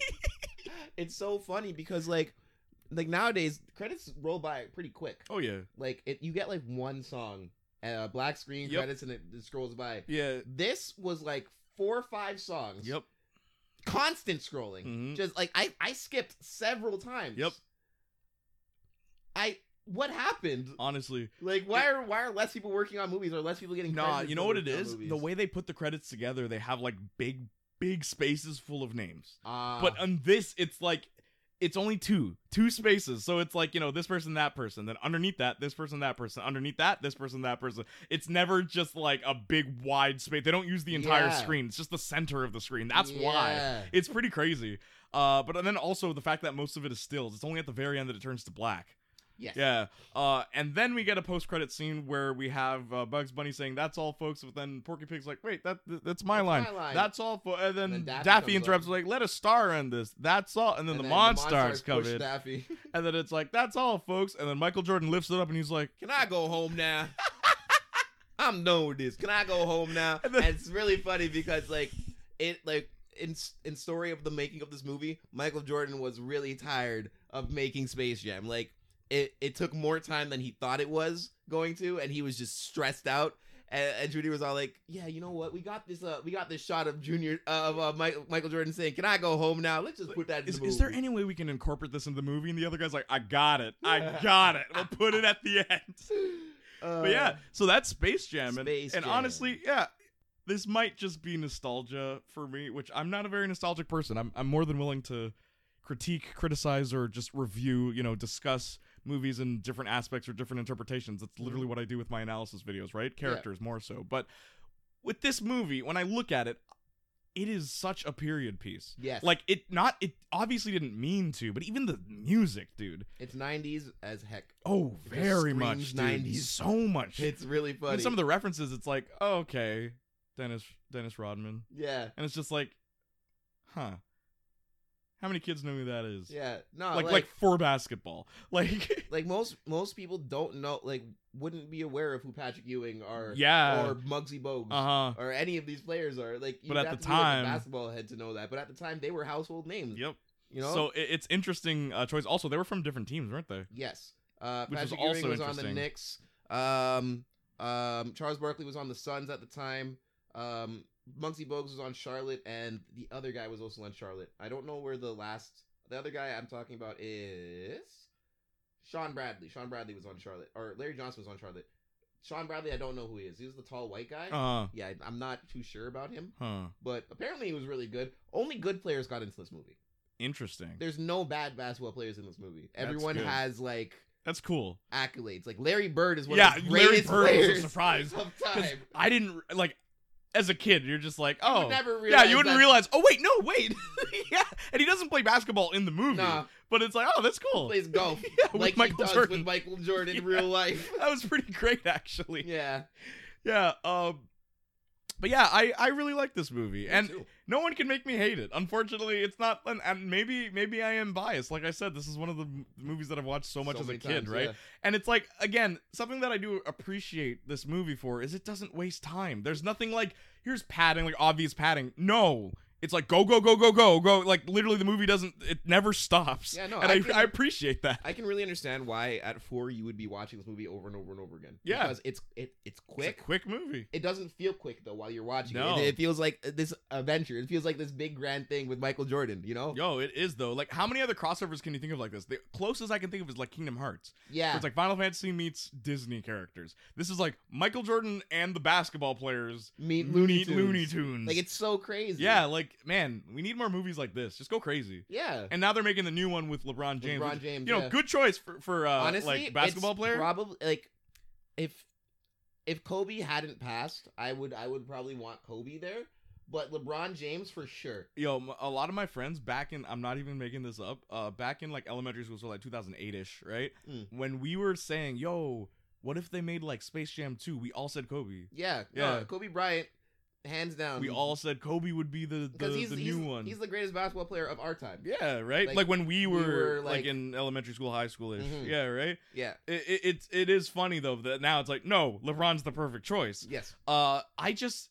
Speaker 2: it's so funny because like like nowadays credits roll by pretty quick.
Speaker 1: Oh yeah,
Speaker 2: Like it, you get like one song, uh, black screen
Speaker 1: Yep.
Speaker 2: credits, and it, it scrolls by.
Speaker 1: yeah,
Speaker 2: This was like four or five songs.
Speaker 1: yep.
Speaker 2: constant scrolling.
Speaker 1: Mhm.
Speaker 2: Just like I, I skipped several times.
Speaker 1: Yep.
Speaker 2: I what happened?
Speaker 1: Honestly.
Speaker 2: Like why are why are less people working on movies or less people getting
Speaker 1: Nah,
Speaker 2: credited
Speaker 1: you know
Speaker 2: for
Speaker 1: what it
Speaker 2: working on
Speaker 1: is?
Speaker 2: movies?
Speaker 1: The way they put the credits together, they have like big, big spaces full of names.
Speaker 2: Ah.
Speaker 1: But on this, it's like, it's only two, two spaces. So it's like, you know, this person, that person. Then underneath that, this person, that person. Underneath that, this person, that person. It's never just like a big wide space. They don't use the entire
Speaker 2: Yeah.
Speaker 1: screen. It's just the center of the screen. That's why.
Speaker 2: Yeah.
Speaker 1: It's pretty crazy. Uh, but then also the fact that most of it is stills. It's only at the very end that it turns to black.
Speaker 2: Yes.
Speaker 1: Yeah. Uh, and then we get a post-credit scene where we have uh, Bugs Bunny saying, "That's all, folks." But then Porky Pig's like, "Wait, that th- that's my
Speaker 2: That's
Speaker 1: line.
Speaker 2: my line."
Speaker 1: That's all." Fo-. And then,
Speaker 2: And then Daffy
Speaker 1: Daffy,
Speaker 2: comes
Speaker 1: interrupts,
Speaker 2: up.
Speaker 1: like, "Let a star end this. That's all." And then
Speaker 2: And
Speaker 1: the
Speaker 2: then
Speaker 1: Monstars come
Speaker 2: push
Speaker 1: in,
Speaker 2: Daffy.
Speaker 1: and then it's like, "That's all, folks." And then Michael Jordan lifts it up, and he's like,
Speaker 2: Can I go home now? I'm done with this. Can I go home now?
Speaker 1: And
Speaker 2: And,
Speaker 1: then-
Speaker 2: it's really funny because like it like in in story of the making of this movie, Michael Jordan was really tired of making Space Jam. Like it it took more time than he thought it was going to, and he was just stressed out. And, and Judy was all like, "Yeah, you know what? We got this. Uh, we got this shot of Junior uh, of uh, Michael, Michael Jordan saying, "Can I go home now?" Let's just put that in
Speaker 1: Is,
Speaker 2: the movie.
Speaker 1: is there any way we can incorporate this into the movie? And the other guy's like, "I got it. I got it. We'll put it at the end."
Speaker 2: Uh,
Speaker 1: But yeah, so that's Space Jam. And,
Speaker 2: Space
Speaker 1: and
Speaker 2: Jam.
Speaker 1: honestly, yeah, this might just be nostalgia for me, which I'm not a very nostalgic person. I'm, I'm more than willing to critique, criticize, or just review, you know, discuss movies in different aspects or different interpretations. That's literally what I do with my analysis videos, right? Characters more so. But with this movie, when I look at it, it is such a period piece.
Speaker 2: Yes.
Speaker 1: Like, it not, it obviously didn't mean to, but even the music, dude.
Speaker 2: It's nineties as heck.
Speaker 1: Oh,
Speaker 2: It just
Speaker 1: very
Speaker 2: screams
Speaker 1: much, dude.
Speaker 2: nineties.
Speaker 1: So much.
Speaker 2: It's really funny.
Speaker 1: And some of the references, it's like, oh, okay, Dennis Dennis Rodman,
Speaker 2: yeah,
Speaker 1: and it's just like, huh? How many kids know who that is?
Speaker 2: yeah. No,
Speaker 1: like,
Speaker 2: like
Speaker 1: like
Speaker 2: like,
Speaker 1: for basketball, like,
Speaker 2: most most people don't know, like wouldn't be aware of who Patrick Ewing or
Speaker 1: yeah,
Speaker 2: or Muggsy Bogues
Speaker 1: uh huh,
Speaker 2: or any of these players are. Like, you
Speaker 1: But at
Speaker 2: have
Speaker 1: the
Speaker 2: to be, like, a
Speaker 1: time-
Speaker 2: basketball head to know that. But at the time, they were household names.
Speaker 1: yep.
Speaker 2: You know.
Speaker 1: So it, it's interesting uh, choice. Also, they were from different teams, weren't they?
Speaker 2: yes, uh,
Speaker 1: Which was
Speaker 2: Patrick Ewing
Speaker 1: also
Speaker 2: was on the
Speaker 1: interesting.
Speaker 2: Knicks. Um, um, Charles Barkley was on the Suns at the time. Um, Muggsy Bogues was on Charlotte, and the other guy was also on Charlotte. I don't know where the last. The other guy I'm talking about is Sean Bradley. Sean Bradley was on Charlotte, or Larry Johnson was on Charlotte. Sean Bradley, I don't know who he is. He was the tall white guy.
Speaker 1: Uh,
Speaker 2: Yeah, I'm not too sure about him,
Speaker 1: huh.
Speaker 2: but apparently he was really good. Only good players got into this movie.
Speaker 1: Interesting.
Speaker 2: There's no bad basketball players in this movie.
Speaker 1: That's
Speaker 2: Everyone
Speaker 1: good.
Speaker 2: has like
Speaker 1: That's cool.
Speaker 2: accolades. Like Larry Bird is one
Speaker 1: Yeah,
Speaker 2: of the
Speaker 1: Larry
Speaker 2: greatest
Speaker 1: Bird was a
Speaker 2: players
Speaker 1: surprise.
Speaker 2: of
Speaker 1: 'Cause
Speaker 2: time.
Speaker 1: I didn't like. As a kid, you're just like,
Speaker 2: You would
Speaker 1: oh,
Speaker 2: never
Speaker 1: yeah,
Speaker 2: realize
Speaker 1: you wouldn't
Speaker 2: that-
Speaker 1: realize. Oh wait, no, wait, yeah, and he doesn't play basketball in the movie,
Speaker 2: Nah,
Speaker 1: but it's like, oh, that's cool.
Speaker 2: plays golf
Speaker 1: Yeah, with
Speaker 2: like
Speaker 1: Michael
Speaker 2: he does
Speaker 1: Jordan.
Speaker 2: with Michael Jordan in
Speaker 1: Yeah.
Speaker 2: real life.
Speaker 1: That was pretty great, actually.
Speaker 2: Yeah,
Speaker 1: Yeah. Um. But yeah, I I really like this movie,
Speaker 2: Me
Speaker 1: and
Speaker 2: too.
Speaker 1: no one can make me hate it. Unfortunately, it's not. And, and maybe maybe I am biased. Like I said, this is one of the m- movies that I've watched so much
Speaker 2: So
Speaker 1: as a
Speaker 2: many
Speaker 1: kid,
Speaker 2: times,
Speaker 1: right?
Speaker 2: yeah.
Speaker 1: And it's like, again, something that I do appreciate this movie for is it doesn't waste time. There's nothing like, here's padding, like obvious padding. No. It's like, go, go, go, go, go, go. Like, literally, the movie doesn't, it never stops.
Speaker 2: Yeah, no,
Speaker 1: And
Speaker 2: I
Speaker 1: I,
Speaker 2: can-
Speaker 1: I appreciate that.
Speaker 2: I can really understand why at four you would be watching this movie over and over and over again.
Speaker 1: Yeah.
Speaker 2: because it's it it's quick.
Speaker 1: It's a quick movie.
Speaker 2: It doesn't feel quick though while you're watching
Speaker 1: No.
Speaker 2: it. it. It feels like this adventure. It feels like this big grand thing with Michael Jordan. You know?
Speaker 1: Yo, it is, though. Like, how many other crossovers can you think of like this? The closest I can think of is, like, Kingdom Hearts.
Speaker 2: Yeah.
Speaker 1: Where it's like Final Fantasy meets Disney characters. This is like Michael Jordan and the basketball players
Speaker 2: Meet Looney
Speaker 1: meet
Speaker 2: Tunes.
Speaker 1: Looney Tunes.
Speaker 2: Like, it's so crazy.
Speaker 1: Yeah, like, man, we need more movies like this. Just go crazy.
Speaker 2: Yeah.
Speaker 1: And now they're making the new one with LeBron James.
Speaker 2: LeBron
Speaker 1: which,
Speaker 2: James,
Speaker 1: You know,
Speaker 2: yeah.
Speaker 1: good choice for, for uh,
Speaker 2: Honestly,
Speaker 1: like, basketball
Speaker 2: it's
Speaker 1: player.
Speaker 2: Probably like if if Kobe hadn't passed, I would I would probably want Kobe there. But LeBron James for sure.
Speaker 1: Yo, m- a lot of my friends back in, I'm not even making this up, uh, back in, like, elementary school, so, like, two thousand eight-ish, right?
Speaker 2: Mm.
Speaker 1: When we were saying, yo, what if they made, like, Space Jam two? We all said Kobe.
Speaker 2: Yeah.
Speaker 1: Yeah.
Speaker 2: No, Kobe Bryant, hands down.
Speaker 1: We all said Kobe would be the,
Speaker 2: because
Speaker 1: the,
Speaker 2: he's
Speaker 1: the
Speaker 2: he's,
Speaker 1: new one.
Speaker 2: he's the greatest basketball player of our time.
Speaker 1: Yeah, right. Like,
Speaker 2: Like,
Speaker 1: when we
Speaker 2: we
Speaker 1: were,
Speaker 2: were,
Speaker 1: like,
Speaker 2: like-
Speaker 1: in elementary school, high schoolish.
Speaker 2: Mhm.
Speaker 1: Yeah, right.
Speaker 2: Yeah.
Speaker 1: It, it it's it is funny though that now it's like, no, LeBron's the perfect choice.
Speaker 2: Yes.
Speaker 1: Uh, I just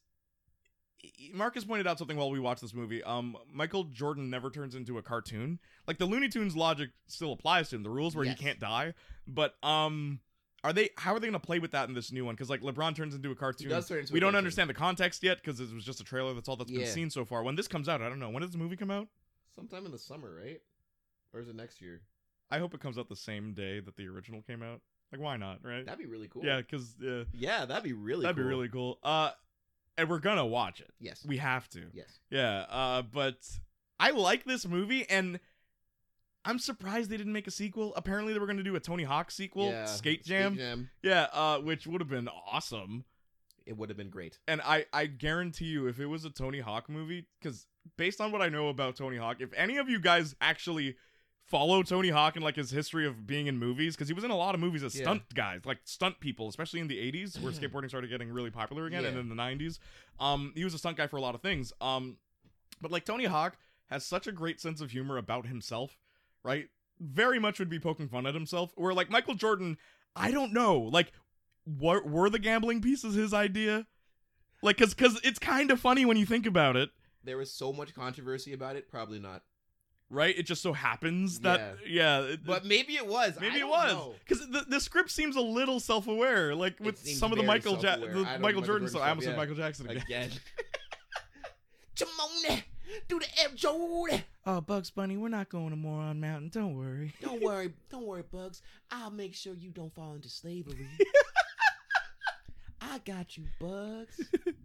Speaker 1: Marcus pointed out something while we watched this movie. Um, Michael Jordan never turns into a cartoon. Like, the Looney Tunes logic still applies to him. The rules where
Speaker 2: Yes.
Speaker 1: he can't die, but um, are they? How are they gonna play with that in this new one? Because like LeBron turns into a cartoon.
Speaker 2: He does turn into
Speaker 1: we
Speaker 2: a
Speaker 1: don't
Speaker 2: cartoon.
Speaker 1: understand the context yet because it was just a trailer. That's all that's
Speaker 2: Yeah.
Speaker 1: been seen so far. When this comes out, I don't know. When does the movie come out?
Speaker 2: Sometime in the summer, right? Or is it next year?
Speaker 1: I hope it comes out the same day that the original came out. Like, why not? Right?
Speaker 2: That'd be really cool.
Speaker 1: Yeah, because uh,
Speaker 2: Yeah, that'd be really
Speaker 1: that'd
Speaker 2: cool.
Speaker 1: be really cool. Uh, and we're gonna watch it.
Speaker 2: Yes.
Speaker 1: We have to.
Speaker 2: Yes.
Speaker 1: Yeah. Uh, but I like this movie, and I'm surprised they didn't make a sequel. Apparently, they were gonna do a Tony Hawk sequel,
Speaker 2: Yeah.
Speaker 1: Skate Jam.
Speaker 2: Skate Jam.
Speaker 1: Yeah. Uh, which would have been awesome.
Speaker 2: It would have been great.
Speaker 1: And I, I guarantee you, if it was a Tony Hawk movie, because based on what I know about Tony Hawk, if any of you guys actually follow Tony Hawk and like his history of being in movies, because he was in a lot of movies as
Speaker 2: Yeah.
Speaker 1: stunt guys, like stunt people, especially in the eighties where skateboarding started getting really popular again, and
Speaker 2: Yeah.
Speaker 1: in the nineties. Um, he was a stunt guy for a lot of things. Um, but like Tony Hawk has such a great sense of humor about himself, right? Very much would be poking fun at himself. Where like Michael Jordan, I don't know, like, what were the gambling pieces his idea? Like, cause, cause it's kind of funny when you think about it,
Speaker 2: There was so much controversy about it. Probably not.
Speaker 1: right? It just so happens that, yeah, it,
Speaker 2: But maybe it was.
Speaker 1: maybe
Speaker 2: I
Speaker 1: it
Speaker 2: don't
Speaker 1: was,
Speaker 2: know.
Speaker 1: because the, the script seems a little self-aware, like with
Speaker 2: seems
Speaker 1: some of the
Speaker 2: very
Speaker 1: Michael ja-
Speaker 2: self-aware.
Speaker 1: the
Speaker 2: I
Speaker 1: Michael
Speaker 2: know Michael
Speaker 1: Jordan
Speaker 2: Jordan
Speaker 1: stuff. I
Speaker 2: stuff,
Speaker 1: almost said
Speaker 2: yeah.
Speaker 1: Michael Jackson again.
Speaker 2: Again. Jamone, do the F Jordan.
Speaker 1: Oh, Bugs Bunny, we're not going to Moron Mountain. Don't worry.
Speaker 2: Don't worry, don't worry, Bugs. I'll make sure you don't fall into slavery. I got you, Bugs.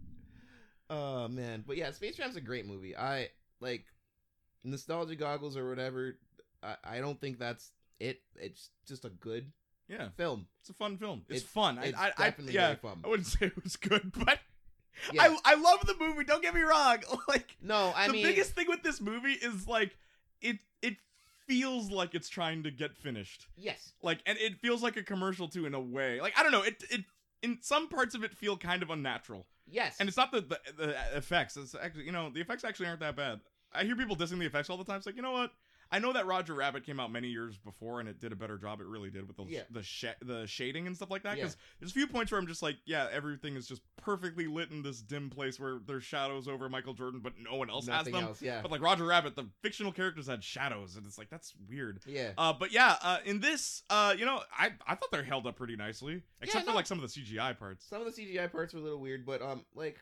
Speaker 2: Oh man, but yeah, Space Jam's a great movie. I like nostalgia goggles or whatever. I, I don't think that's it. It's just a good
Speaker 1: Yeah,
Speaker 2: film.
Speaker 1: it's a fun film. It's,
Speaker 2: It's-
Speaker 1: fun.
Speaker 2: it's
Speaker 1: I, I,
Speaker 2: definitely
Speaker 1: I, yeah,
Speaker 2: very fun.
Speaker 1: I wouldn't say it was good, but
Speaker 2: Yeah.
Speaker 1: I, I love the movie. Don't get me wrong. Like,
Speaker 2: No, I
Speaker 1: the
Speaker 2: mean,
Speaker 1: biggest thing with this movie is like it it feels like it's trying to get finished.
Speaker 2: yes,
Speaker 1: Like, and it feels like a commercial too in a way. Like, I don't know. It it in some parts of it feel kind of unnatural.
Speaker 2: yes,
Speaker 1: And it's not the, the the effects. It's actually, you know, the effects actually aren't that bad. I hear people dissing the effects all the time. It's like, you know what? I know that Roger Rabbit came out many years before, and it did a better job. It really did with the
Speaker 2: Yeah.
Speaker 1: the sh- the shading and stuff like that.
Speaker 2: Yeah.
Speaker 1: Because there's a few points where I'm just like, yeah, everything is just perfectly lit in this dim place where there's shadows over Michael Jordan, but no one else
Speaker 2: nothing
Speaker 1: has them.
Speaker 2: else. Yeah,
Speaker 1: But like Roger Rabbit, the fictional characters had shadows, and it's like that's weird.
Speaker 2: yeah.
Speaker 1: Uh, but yeah, uh, in this, uh, you know, I I thought they held up pretty nicely, except
Speaker 2: no.
Speaker 1: for like some of the C G I parts.
Speaker 2: Some of the C G I parts were a little weird, but um, like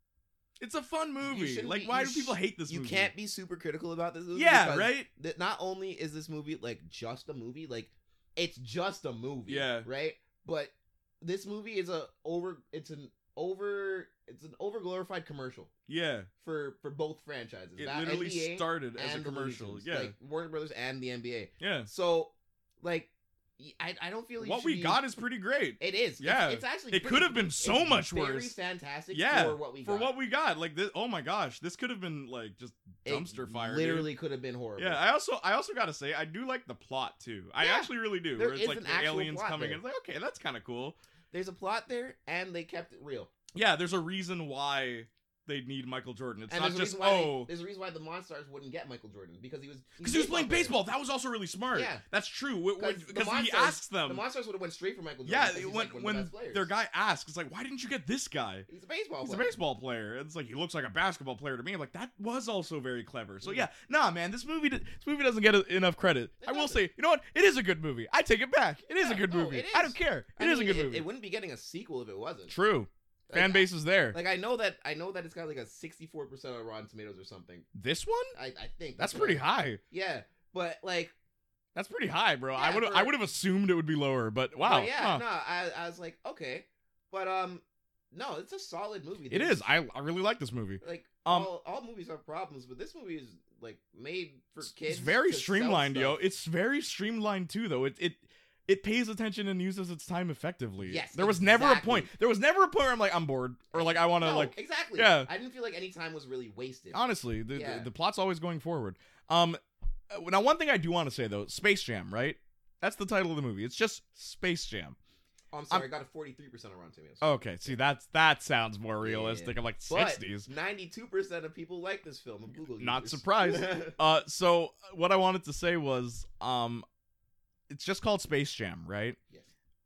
Speaker 1: It's a fun movie.
Speaker 2: shouldn't
Speaker 1: Like,
Speaker 2: be-
Speaker 1: why
Speaker 2: you
Speaker 1: do people
Speaker 2: sh-
Speaker 1: hate this
Speaker 2: you
Speaker 1: movie?
Speaker 2: can't be super critical about this movie.
Speaker 1: Yeah,
Speaker 2: because
Speaker 1: right?
Speaker 2: That not only is this movie like just a movie, like it's just a movie.
Speaker 1: Yeah.
Speaker 2: Right. But this movie is a over. It's an over. It's an over glorified commercial
Speaker 1: Yeah,
Speaker 2: for for both franchises.
Speaker 1: it
Speaker 2: That
Speaker 1: literally
Speaker 2: N B A
Speaker 1: started as a
Speaker 2: and the Looney
Speaker 1: commercial.
Speaker 2: Tunes,
Speaker 1: Yeah,
Speaker 2: like Warner Brothers and the N B A.
Speaker 1: yeah.
Speaker 2: So, like, y- I I don't feel you
Speaker 1: What
Speaker 2: should
Speaker 1: we
Speaker 2: be-
Speaker 1: got is pretty great.
Speaker 2: It is.
Speaker 1: Yeah.
Speaker 2: It's, it's actually.
Speaker 1: It
Speaker 2: pretty-
Speaker 1: could have been so
Speaker 2: it's
Speaker 1: much
Speaker 2: very
Speaker 1: worse.
Speaker 2: fantastic.
Speaker 1: Yeah,
Speaker 2: For what we
Speaker 1: for
Speaker 2: got.
Speaker 1: what we got. Like this. Oh my gosh, this could have been like just
Speaker 2: It
Speaker 1: dumpster fire. dude.
Speaker 2: Literally could have been horrible.
Speaker 1: Yeah, I also I also gotta say I do like the plot too. I
Speaker 2: Yeah.
Speaker 1: actually really do.
Speaker 2: There
Speaker 1: where it's
Speaker 2: is
Speaker 1: like
Speaker 2: an
Speaker 1: the
Speaker 2: actual
Speaker 1: aliens
Speaker 2: plot
Speaker 1: coming
Speaker 2: there.
Speaker 1: and it's like okay, that's kind of cool.
Speaker 2: There's a plot there, and they kept it real.
Speaker 1: Yeah, there's a reason why they need Michael Jordan. It's
Speaker 2: And
Speaker 1: not
Speaker 2: there's a
Speaker 1: just
Speaker 2: reason why
Speaker 1: oh.
Speaker 2: they, there's a reason why the Monstars wouldn't get Michael Jordan because he was
Speaker 1: Because he was playing
Speaker 2: player.
Speaker 1: baseball. That was also really smart.
Speaker 2: Yeah.
Speaker 1: That's true.
Speaker 2: 'Cause the
Speaker 1: Because he
Speaker 2: Monstars-
Speaker 1: asks them.
Speaker 2: The Monstars would have went straight for Michael Jordan.
Speaker 1: Yeah,
Speaker 2: because he's
Speaker 1: when
Speaker 2: like one of the
Speaker 1: when
Speaker 2: best players.
Speaker 1: their guy asks, it's like, why didn't you get this guy?
Speaker 2: he's a baseball
Speaker 1: He's a
Speaker 2: player.
Speaker 1: baseball player. It's like he looks like a basketball player to me. I'm like, that was also very clever. So
Speaker 2: Mhm.
Speaker 1: yeah, nah, man, this movie this movie doesn't get enough credit.
Speaker 2: It
Speaker 1: I will
Speaker 2: doesn't.
Speaker 1: say, you know what? It is a good movie. I take it back. It is a
Speaker 2: Yeah,
Speaker 1: good
Speaker 2: no,
Speaker 1: movie.
Speaker 2: it
Speaker 1: I
Speaker 2: is.
Speaker 1: don't care. It
Speaker 2: I
Speaker 1: is
Speaker 2: mean,
Speaker 1: a good
Speaker 2: it,
Speaker 1: movie.
Speaker 2: It wouldn't be getting a sequel if it wasn't.
Speaker 1: True.
Speaker 2: Like,
Speaker 1: Fan base is there.
Speaker 2: Like I know that I know that it's got like a sixty-four percent on Rotten Tomatoes or something.
Speaker 1: This one?
Speaker 2: I, I think
Speaker 1: That's
Speaker 2: what
Speaker 1: pretty
Speaker 2: I-
Speaker 1: high.
Speaker 2: Yeah, but like,
Speaker 1: That's pretty high, bro. I
Speaker 2: Yeah,
Speaker 1: would
Speaker 2: for-
Speaker 1: I would have assumed it would be lower, but wow.
Speaker 2: but yeah,
Speaker 1: huh.
Speaker 2: no, I, I was like, okay, but um, no, it's a solid movie.
Speaker 1: It
Speaker 2: There's-
Speaker 1: is. I, I really like this movie.
Speaker 2: like
Speaker 1: Um,
Speaker 2: all, all movies have problems, but this movie is like made for kids.
Speaker 1: It's very
Speaker 2: to sell
Speaker 1: streamlined, yo.
Speaker 2: stuff.
Speaker 1: It's very streamlined too, though. It it it pays attention and uses its time effectively.
Speaker 2: Yes,
Speaker 1: There was never a
Speaker 2: exactly.
Speaker 1: point. There was never a point where I'm like, I'm bored, or like I want to
Speaker 2: No,
Speaker 1: like.
Speaker 2: exactly.
Speaker 1: yeah.
Speaker 2: I didn't feel like any time was really wasted.
Speaker 1: Honestly, the,
Speaker 2: Yeah.
Speaker 1: the the plot's always going forward. Um, uh, now one thing I do want to say though, Space Jam, right? That's the title of the movie. It's just Space Jam.
Speaker 2: Oh, I'm sorry, I got a forty-three percent on Rotten Tomatoes.
Speaker 1: Okay, see that's that sounds more realistic. I'm like
Speaker 2: But
Speaker 1: sixties.
Speaker 2: ninety-two percent of people like this film of Google
Speaker 1: Not
Speaker 2: users.
Speaker 1: surprised. Uh, so uh, what I wanted to say was, um, it's just called Space Jam, right?
Speaker 2: Yes.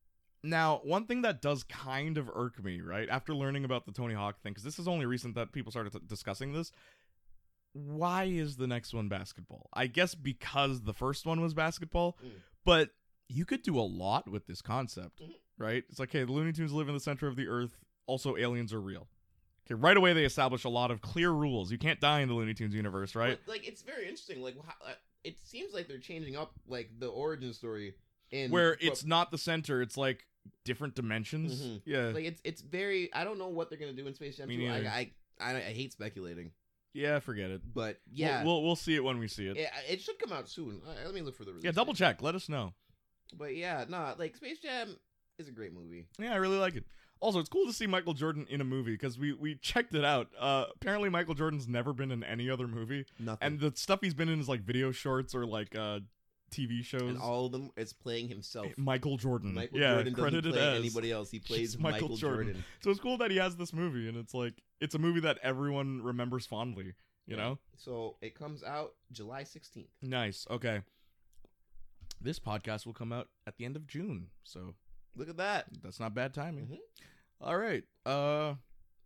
Speaker 1: Now, one thing that does kind of irk me, right, after learning about the Tony Hawk thing, because this is only recent that people started t- discussing this, why is the next one basketball? I guess because the first one was basketball,
Speaker 2: Mm.
Speaker 1: but you could do a lot with this concept.
Speaker 2: Mhm.
Speaker 1: right? It's like, hey, the Looney Tunes live in the center of the earth. Also, aliens are real. Okay, right away they establish a lot of clear rules. You can't die in the Looney Tunes universe, right?
Speaker 2: But, like, it's very interesting. Like, how, uh, it seems like they're changing up like the origin story in
Speaker 1: Where it's not the center, it's like different dimensions.
Speaker 2: Mhm.
Speaker 1: Yeah,
Speaker 2: like it's it's very. I don't know what they're gonna do in Space Jam
Speaker 1: Me
Speaker 2: two. I,
Speaker 1: neither.
Speaker 2: I I I hate speculating,
Speaker 1: yeah, forget it.
Speaker 2: but yeah,
Speaker 1: we'll, we'll we'll see it when we see it.
Speaker 2: it, it should come out soon. Uh, let me look for the release.
Speaker 1: Yeah, double
Speaker 2: date.
Speaker 1: check. Let us know.
Speaker 2: But yeah, nah, like Space Jam is a great movie.
Speaker 1: Yeah, I really like it. Also, it's cool to see Michael Jordan in a movie because we, we checked it out. Uh, apparently, Michael Jordan's never been in any other movie,
Speaker 2: Nothing.
Speaker 1: and the stuff he's been in is like video shorts or like uh, T V shows.
Speaker 2: And all of them is playing himself.
Speaker 1: Michael Jordan.
Speaker 2: Michael
Speaker 1: yeah,
Speaker 2: Jordan doesn't
Speaker 1: credited
Speaker 2: play
Speaker 1: as.
Speaker 2: anybody else. He plays
Speaker 1: Just Michael
Speaker 2: Michael,
Speaker 1: Jordan.
Speaker 2: Jordan.
Speaker 1: So it's cool that he has this movie, and it's like it's a movie that everyone remembers fondly. You
Speaker 2: Yeah.
Speaker 1: know,
Speaker 2: So it comes out July sixteenth.
Speaker 1: nice. Okay, this podcast will come out at the end of June, so
Speaker 2: Look at that.
Speaker 1: that's not bad timing.
Speaker 2: Mhm.
Speaker 1: All right. Uh,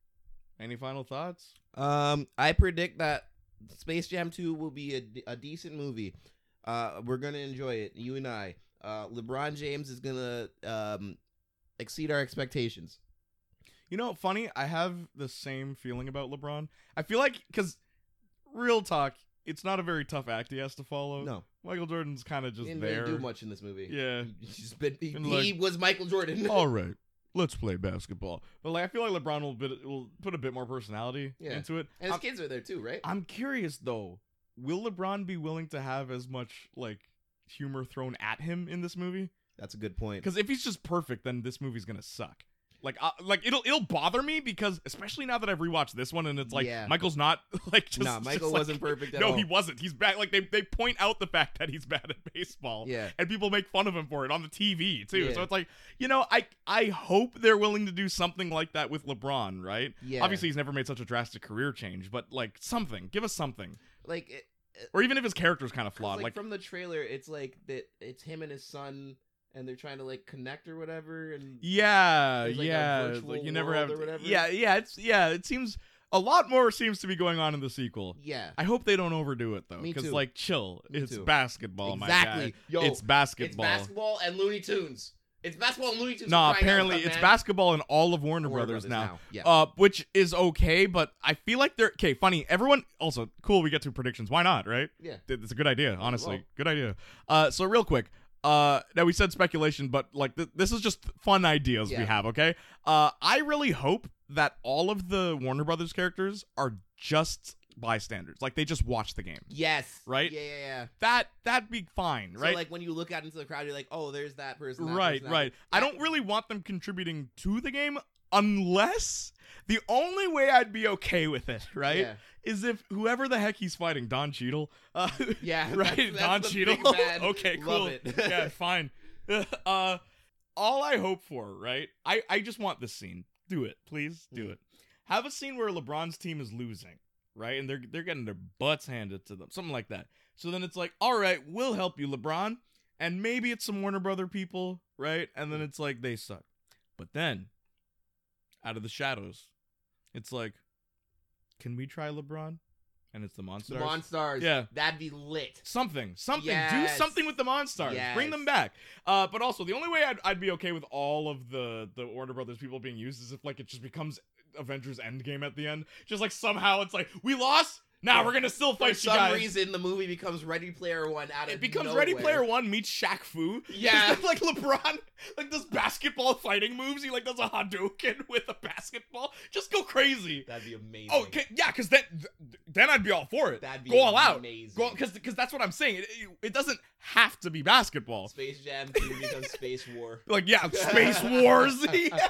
Speaker 1: any final thoughts?
Speaker 2: Um, I predict that Space Jam two will be a, d- a decent movie. Uh, we're gonna enjoy it, you and I. Uh, LeBron James is gonna um exceed our expectations.
Speaker 1: You know, funny, I have the same feeling about LeBron. I feel like, because, real talk, it's not a very tough act he has to follow.
Speaker 2: No,
Speaker 1: Michael Jordan's kind of
Speaker 2: he
Speaker 1: just
Speaker 2: didn't
Speaker 1: there.
Speaker 2: really do much in this movie.
Speaker 1: Yeah.
Speaker 2: He, just been, he,
Speaker 1: And,
Speaker 2: he
Speaker 1: like-
Speaker 2: was Michael Jordan.
Speaker 1: All right, let's play basketball. But, like, I feel like LeBron will, bit, will put a bit more personality
Speaker 2: Yeah.
Speaker 1: into it.
Speaker 2: And his
Speaker 1: I'm,
Speaker 2: kids are there too, right?
Speaker 1: I'm curious, though. Will LeBron be willing to have as much, like, humor thrown at him in this movie?
Speaker 2: That's a good point.
Speaker 1: Because if he's just perfect, then this movie's gonna suck. Like, uh, like it'll it'll bother me because especially now that I've rewatched this one and it's like
Speaker 2: Yeah.
Speaker 1: Michael's not like just
Speaker 2: Nah, Michael
Speaker 1: just, like-
Speaker 2: wasn't perfect at
Speaker 1: no,
Speaker 2: all.
Speaker 1: he wasn't. He's bad. Like they they point out the fact that he's bad at baseball.
Speaker 2: Yeah.
Speaker 1: And people make fun of him for it on the T V too.
Speaker 2: Yeah.
Speaker 1: So it's like, you know, I I hope they're willing to do something like that with LeBron, right?
Speaker 2: Yeah.
Speaker 1: Obviously, he's never made such a drastic career change, but like something, give us something,
Speaker 2: Like, it,
Speaker 1: or even if his character's kind of
Speaker 2: 'cause,
Speaker 1: flawed,
Speaker 2: like,
Speaker 1: like,
Speaker 2: from the trailer, it's like that. It's him and his son, and they're trying to like connect or whatever. And
Speaker 1: yeah,
Speaker 2: There's, like, a
Speaker 1: yeah, it's
Speaker 2: virtual
Speaker 1: like you never have,
Speaker 2: world or whatever.
Speaker 1: yeah, yeah, it's yeah, it seems a lot more seems to be going on in the sequel.
Speaker 2: yeah,
Speaker 1: I hope they don't overdo it though,
Speaker 2: Me
Speaker 1: because
Speaker 2: too.
Speaker 1: like, chill,
Speaker 2: Me
Speaker 1: it's
Speaker 2: too.
Speaker 1: basketball,
Speaker 2: exactly.
Speaker 1: my guy.
Speaker 2: Yo,
Speaker 1: it's
Speaker 2: it's
Speaker 1: basketball.
Speaker 2: basketball and Looney Tunes. It's basketball and Looney Tunes.
Speaker 1: Nah,
Speaker 2: for crying out
Speaker 1: apparently
Speaker 2: loud,
Speaker 1: it's
Speaker 2: man.
Speaker 1: basketball in all of Warner,
Speaker 2: Warner
Speaker 1: Brothers, now.
Speaker 2: Yeah.
Speaker 1: Uh, which is okay, but I feel like they're okay. Funny, everyone. Also, cool. We get to predictions. Why not? Right?
Speaker 2: Yeah.
Speaker 1: Th- It's a good idea. Honestly,
Speaker 2: well.
Speaker 1: good idea. Uh, so real quick. Uh, now we said speculation, but like th- this is just fun ideas we
Speaker 2: Yeah.
Speaker 1: have. Okay. Uh, I really hope that all of the Warner Brothers characters are just bystanders. Like they just watch the game.
Speaker 2: Yes.
Speaker 1: Right?
Speaker 2: Yeah, yeah, yeah.
Speaker 1: That that'd be fine, right?
Speaker 2: So like when you look out into the crowd, you're like, oh, there's that person. That
Speaker 1: Right,
Speaker 2: person, that
Speaker 1: right. I don't really want them contributing to the game unless the only way I'd be okay with it, right,
Speaker 2: Yeah.
Speaker 1: is if whoever the heck he's fighting, Don Cheadle, uh,
Speaker 2: Yeah,
Speaker 1: right,
Speaker 2: that's- that's
Speaker 1: Don
Speaker 2: the
Speaker 1: Cheadle.
Speaker 2: big bad.
Speaker 1: Okay,
Speaker 2: Love
Speaker 1: cool.
Speaker 2: it.
Speaker 1: Yeah, fine. Uh, all I hope for, right? I I just want this scene. Do it, please. Do
Speaker 2: Mm.
Speaker 1: it. Have a scene where LeBron's team is losing, right, and they're they're getting their butts handed to them, something like that. So then it's like, all right, we'll help you, LeBron, and maybe it's some Warner Brother people, right? And then it's like they suck. But then, out of the shadows, it's like, can we try LeBron? And it's the Monstars.
Speaker 2: The Monstars.
Speaker 1: Yeah.
Speaker 2: That'd be lit.
Speaker 1: Something, something.
Speaker 2: Yes.
Speaker 1: Do something with the Monstars. Bring
Speaker 2: Yes.
Speaker 1: them back. Uh, but also, the only way I'd, I'd be okay with all of the the Warner Brothers people being used is if like it just becomes Avengers Endgame at the end. Just like somehow it's like we lost. Now
Speaker 2: Yeah.
Speaker 1: we're gonna still
Speaker 2: For
Speaker 1: fight you
Speaker 2: some
Speaker 1: guys.
Speaker 2: reason, the movie becomes Ready Player One out of
Speaker 1: It becomes
Speaker 2: nowhere.
Speaker 1: Ready Player One meets Shaq Fu.
Speaker 2: Yeah.
Speaker 1: Just like LeBron, like does basketball fighting moves. He like does a Hadouken with a basketball. Just go crazy.
Speaker 2: That'd be amazing.
Speaker 1: Oh, okay, yeah, because then then I'd be all for it.
Speaker 2: That'd be
Speaker 1: go all out.
Speaker 2: amazing.
Speaker 1: Go because because that's what I'm saying. It, it, it doesn't have to be basketball.
Speaker 2: Space Jam two becomes Space War.
Speaker 1: Like yeah, Space Wars.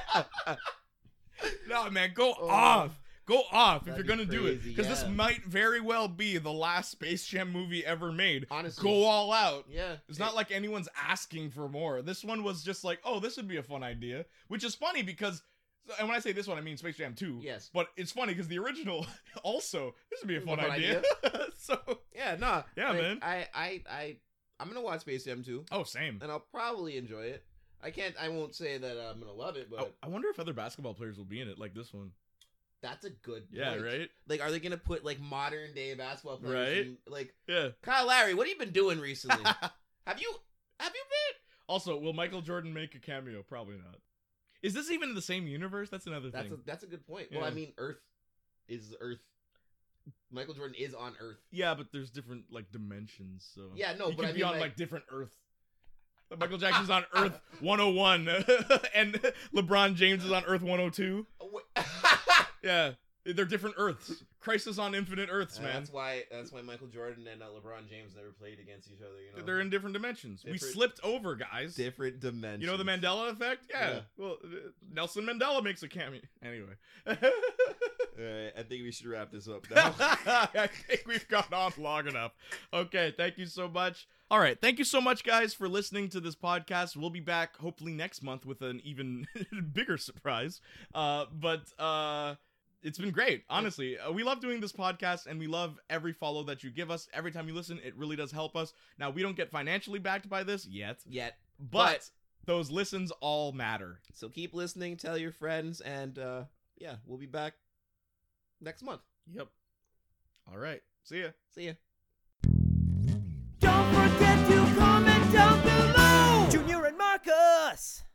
Speaker 1: No man, go
Speaker 2: Oh.
Speaker 1: off. Go off if
Speaker 2: That'd
Speaker 1: you're
Speaker 2: be
Speaker 1: gonna do it,
Speaker 2: crazy,
Speaker 1: because this
Speaker 2: yeah.
Speaker 1: might very well be the last Space Jam movie ever made.
Speaker 2: Honestly.
Speaker 1: Go all out.
Speaker 2: Yeah.
Speaker 1: It's not like anyone's asking for more. This one was just like, oh, this would be a fun idea, which is funny because, and when I say this one, I mean Space Jam two.
Speaker 2: Yes.
Speaker 1: But it's funny because the original also, this would be a
Speaker 2: It's
Speaker 1: fun,
Speaker 2: a fun
Speaker 1: idea. so,
Speaker 2: Yeah, nah.
Speaker 1: Yeah,
Speaker 2: like,
Speaker 1: man.
Speaker 2: I, I, I, I'm gonna watch Space Jam two,
Speaker 1: oh, same.
Speaker 2: and I'll probably enjoy it. I can't. I won't say that I'm gonna love it, but
Speaker 1: Oh, I wonder if other basketball players will be in it like this one.
Speaker 2: that's a good.
Speaker 1: Yeah,
Speaker 2: point.
Speaker 1: right?
Speaker 2: Like, are they gonna put like modern day basketball players?
Speaker 1: Right.
Speaker 2: in- like
Speaker 1: Yeah.
Speaker 2: Kyle Lowry, what have you been doing recently? have you? Have you been?
Speaker 1: Also, will Michael Jordan make a cameo? Probably not. Is this even in the same universe? That's another
Speaker 2: That's a
Speaker 1: thing.
Speaker 2: that's a good point. Well,
Speaker 1: Yeah.
Speaker 2: I mean, Earth is Earth. Michael Jordan is on Earth.
Speaker 1: Yeah, but there's different like dimensions. So
Speaker 2: Yeah, no,
Speaker 1: he
Speaker 2: but
Speaker 1: could
Speaker 2: I
Speaker 1: be
Speaker 2: mean,
Speaker 1: on
Speaker 2: like-
Speaker 1: like different Earth. Michael Jackson's on Earth one oh one, and LeBron James is on Earth one oh two. Yeah, they're different Earths. Crisis on Infinite Earths,
Speaker 2: Uh,
Speaker 1: man.
Speaker 2: That's why. That's why Michael Jordan and uh, LeBron James never played against each other. You know,
Speaker 1: They're in different dimensions. We
Speaker 2: Different-
Speaker 1: slipped over, guys.
Speaker 2: different dimensions.
Speaker 1: You know the Mandela effect? Yeah.
Speaker 2: Yeah.
Speaker 1: Well, uh, Nelson Mandela makes a cameo. Anyway.
Speaker 2: Alright, I think we should wrap this up now.
Speaker 1: I think we've gone on long enough. Okay, thank you so much. All right, thank you so much, guys, for listening to this podcast. We'll be back hopefully next month with an even bigger surprise. Uh, but uh, it's been great, honestly. Uh, we love doing this podcast, and we love every follow that you give us. Every time you listen, it really does help us. Now, we don't get financially backed by this yet,
Speaker 2: Yet,
Speaker 1: but,
Speaker 2: But-
Speaker 1: those listens all matter.
Speaker 2: so keep listening. Tell your friends, and uh, yeah, we'll be back next month.
Speaker 1: Yep. All right. See ya.
Speaker 2: See ya.
Speaker 3: Don't forget to comment down below! Junior and Marcus!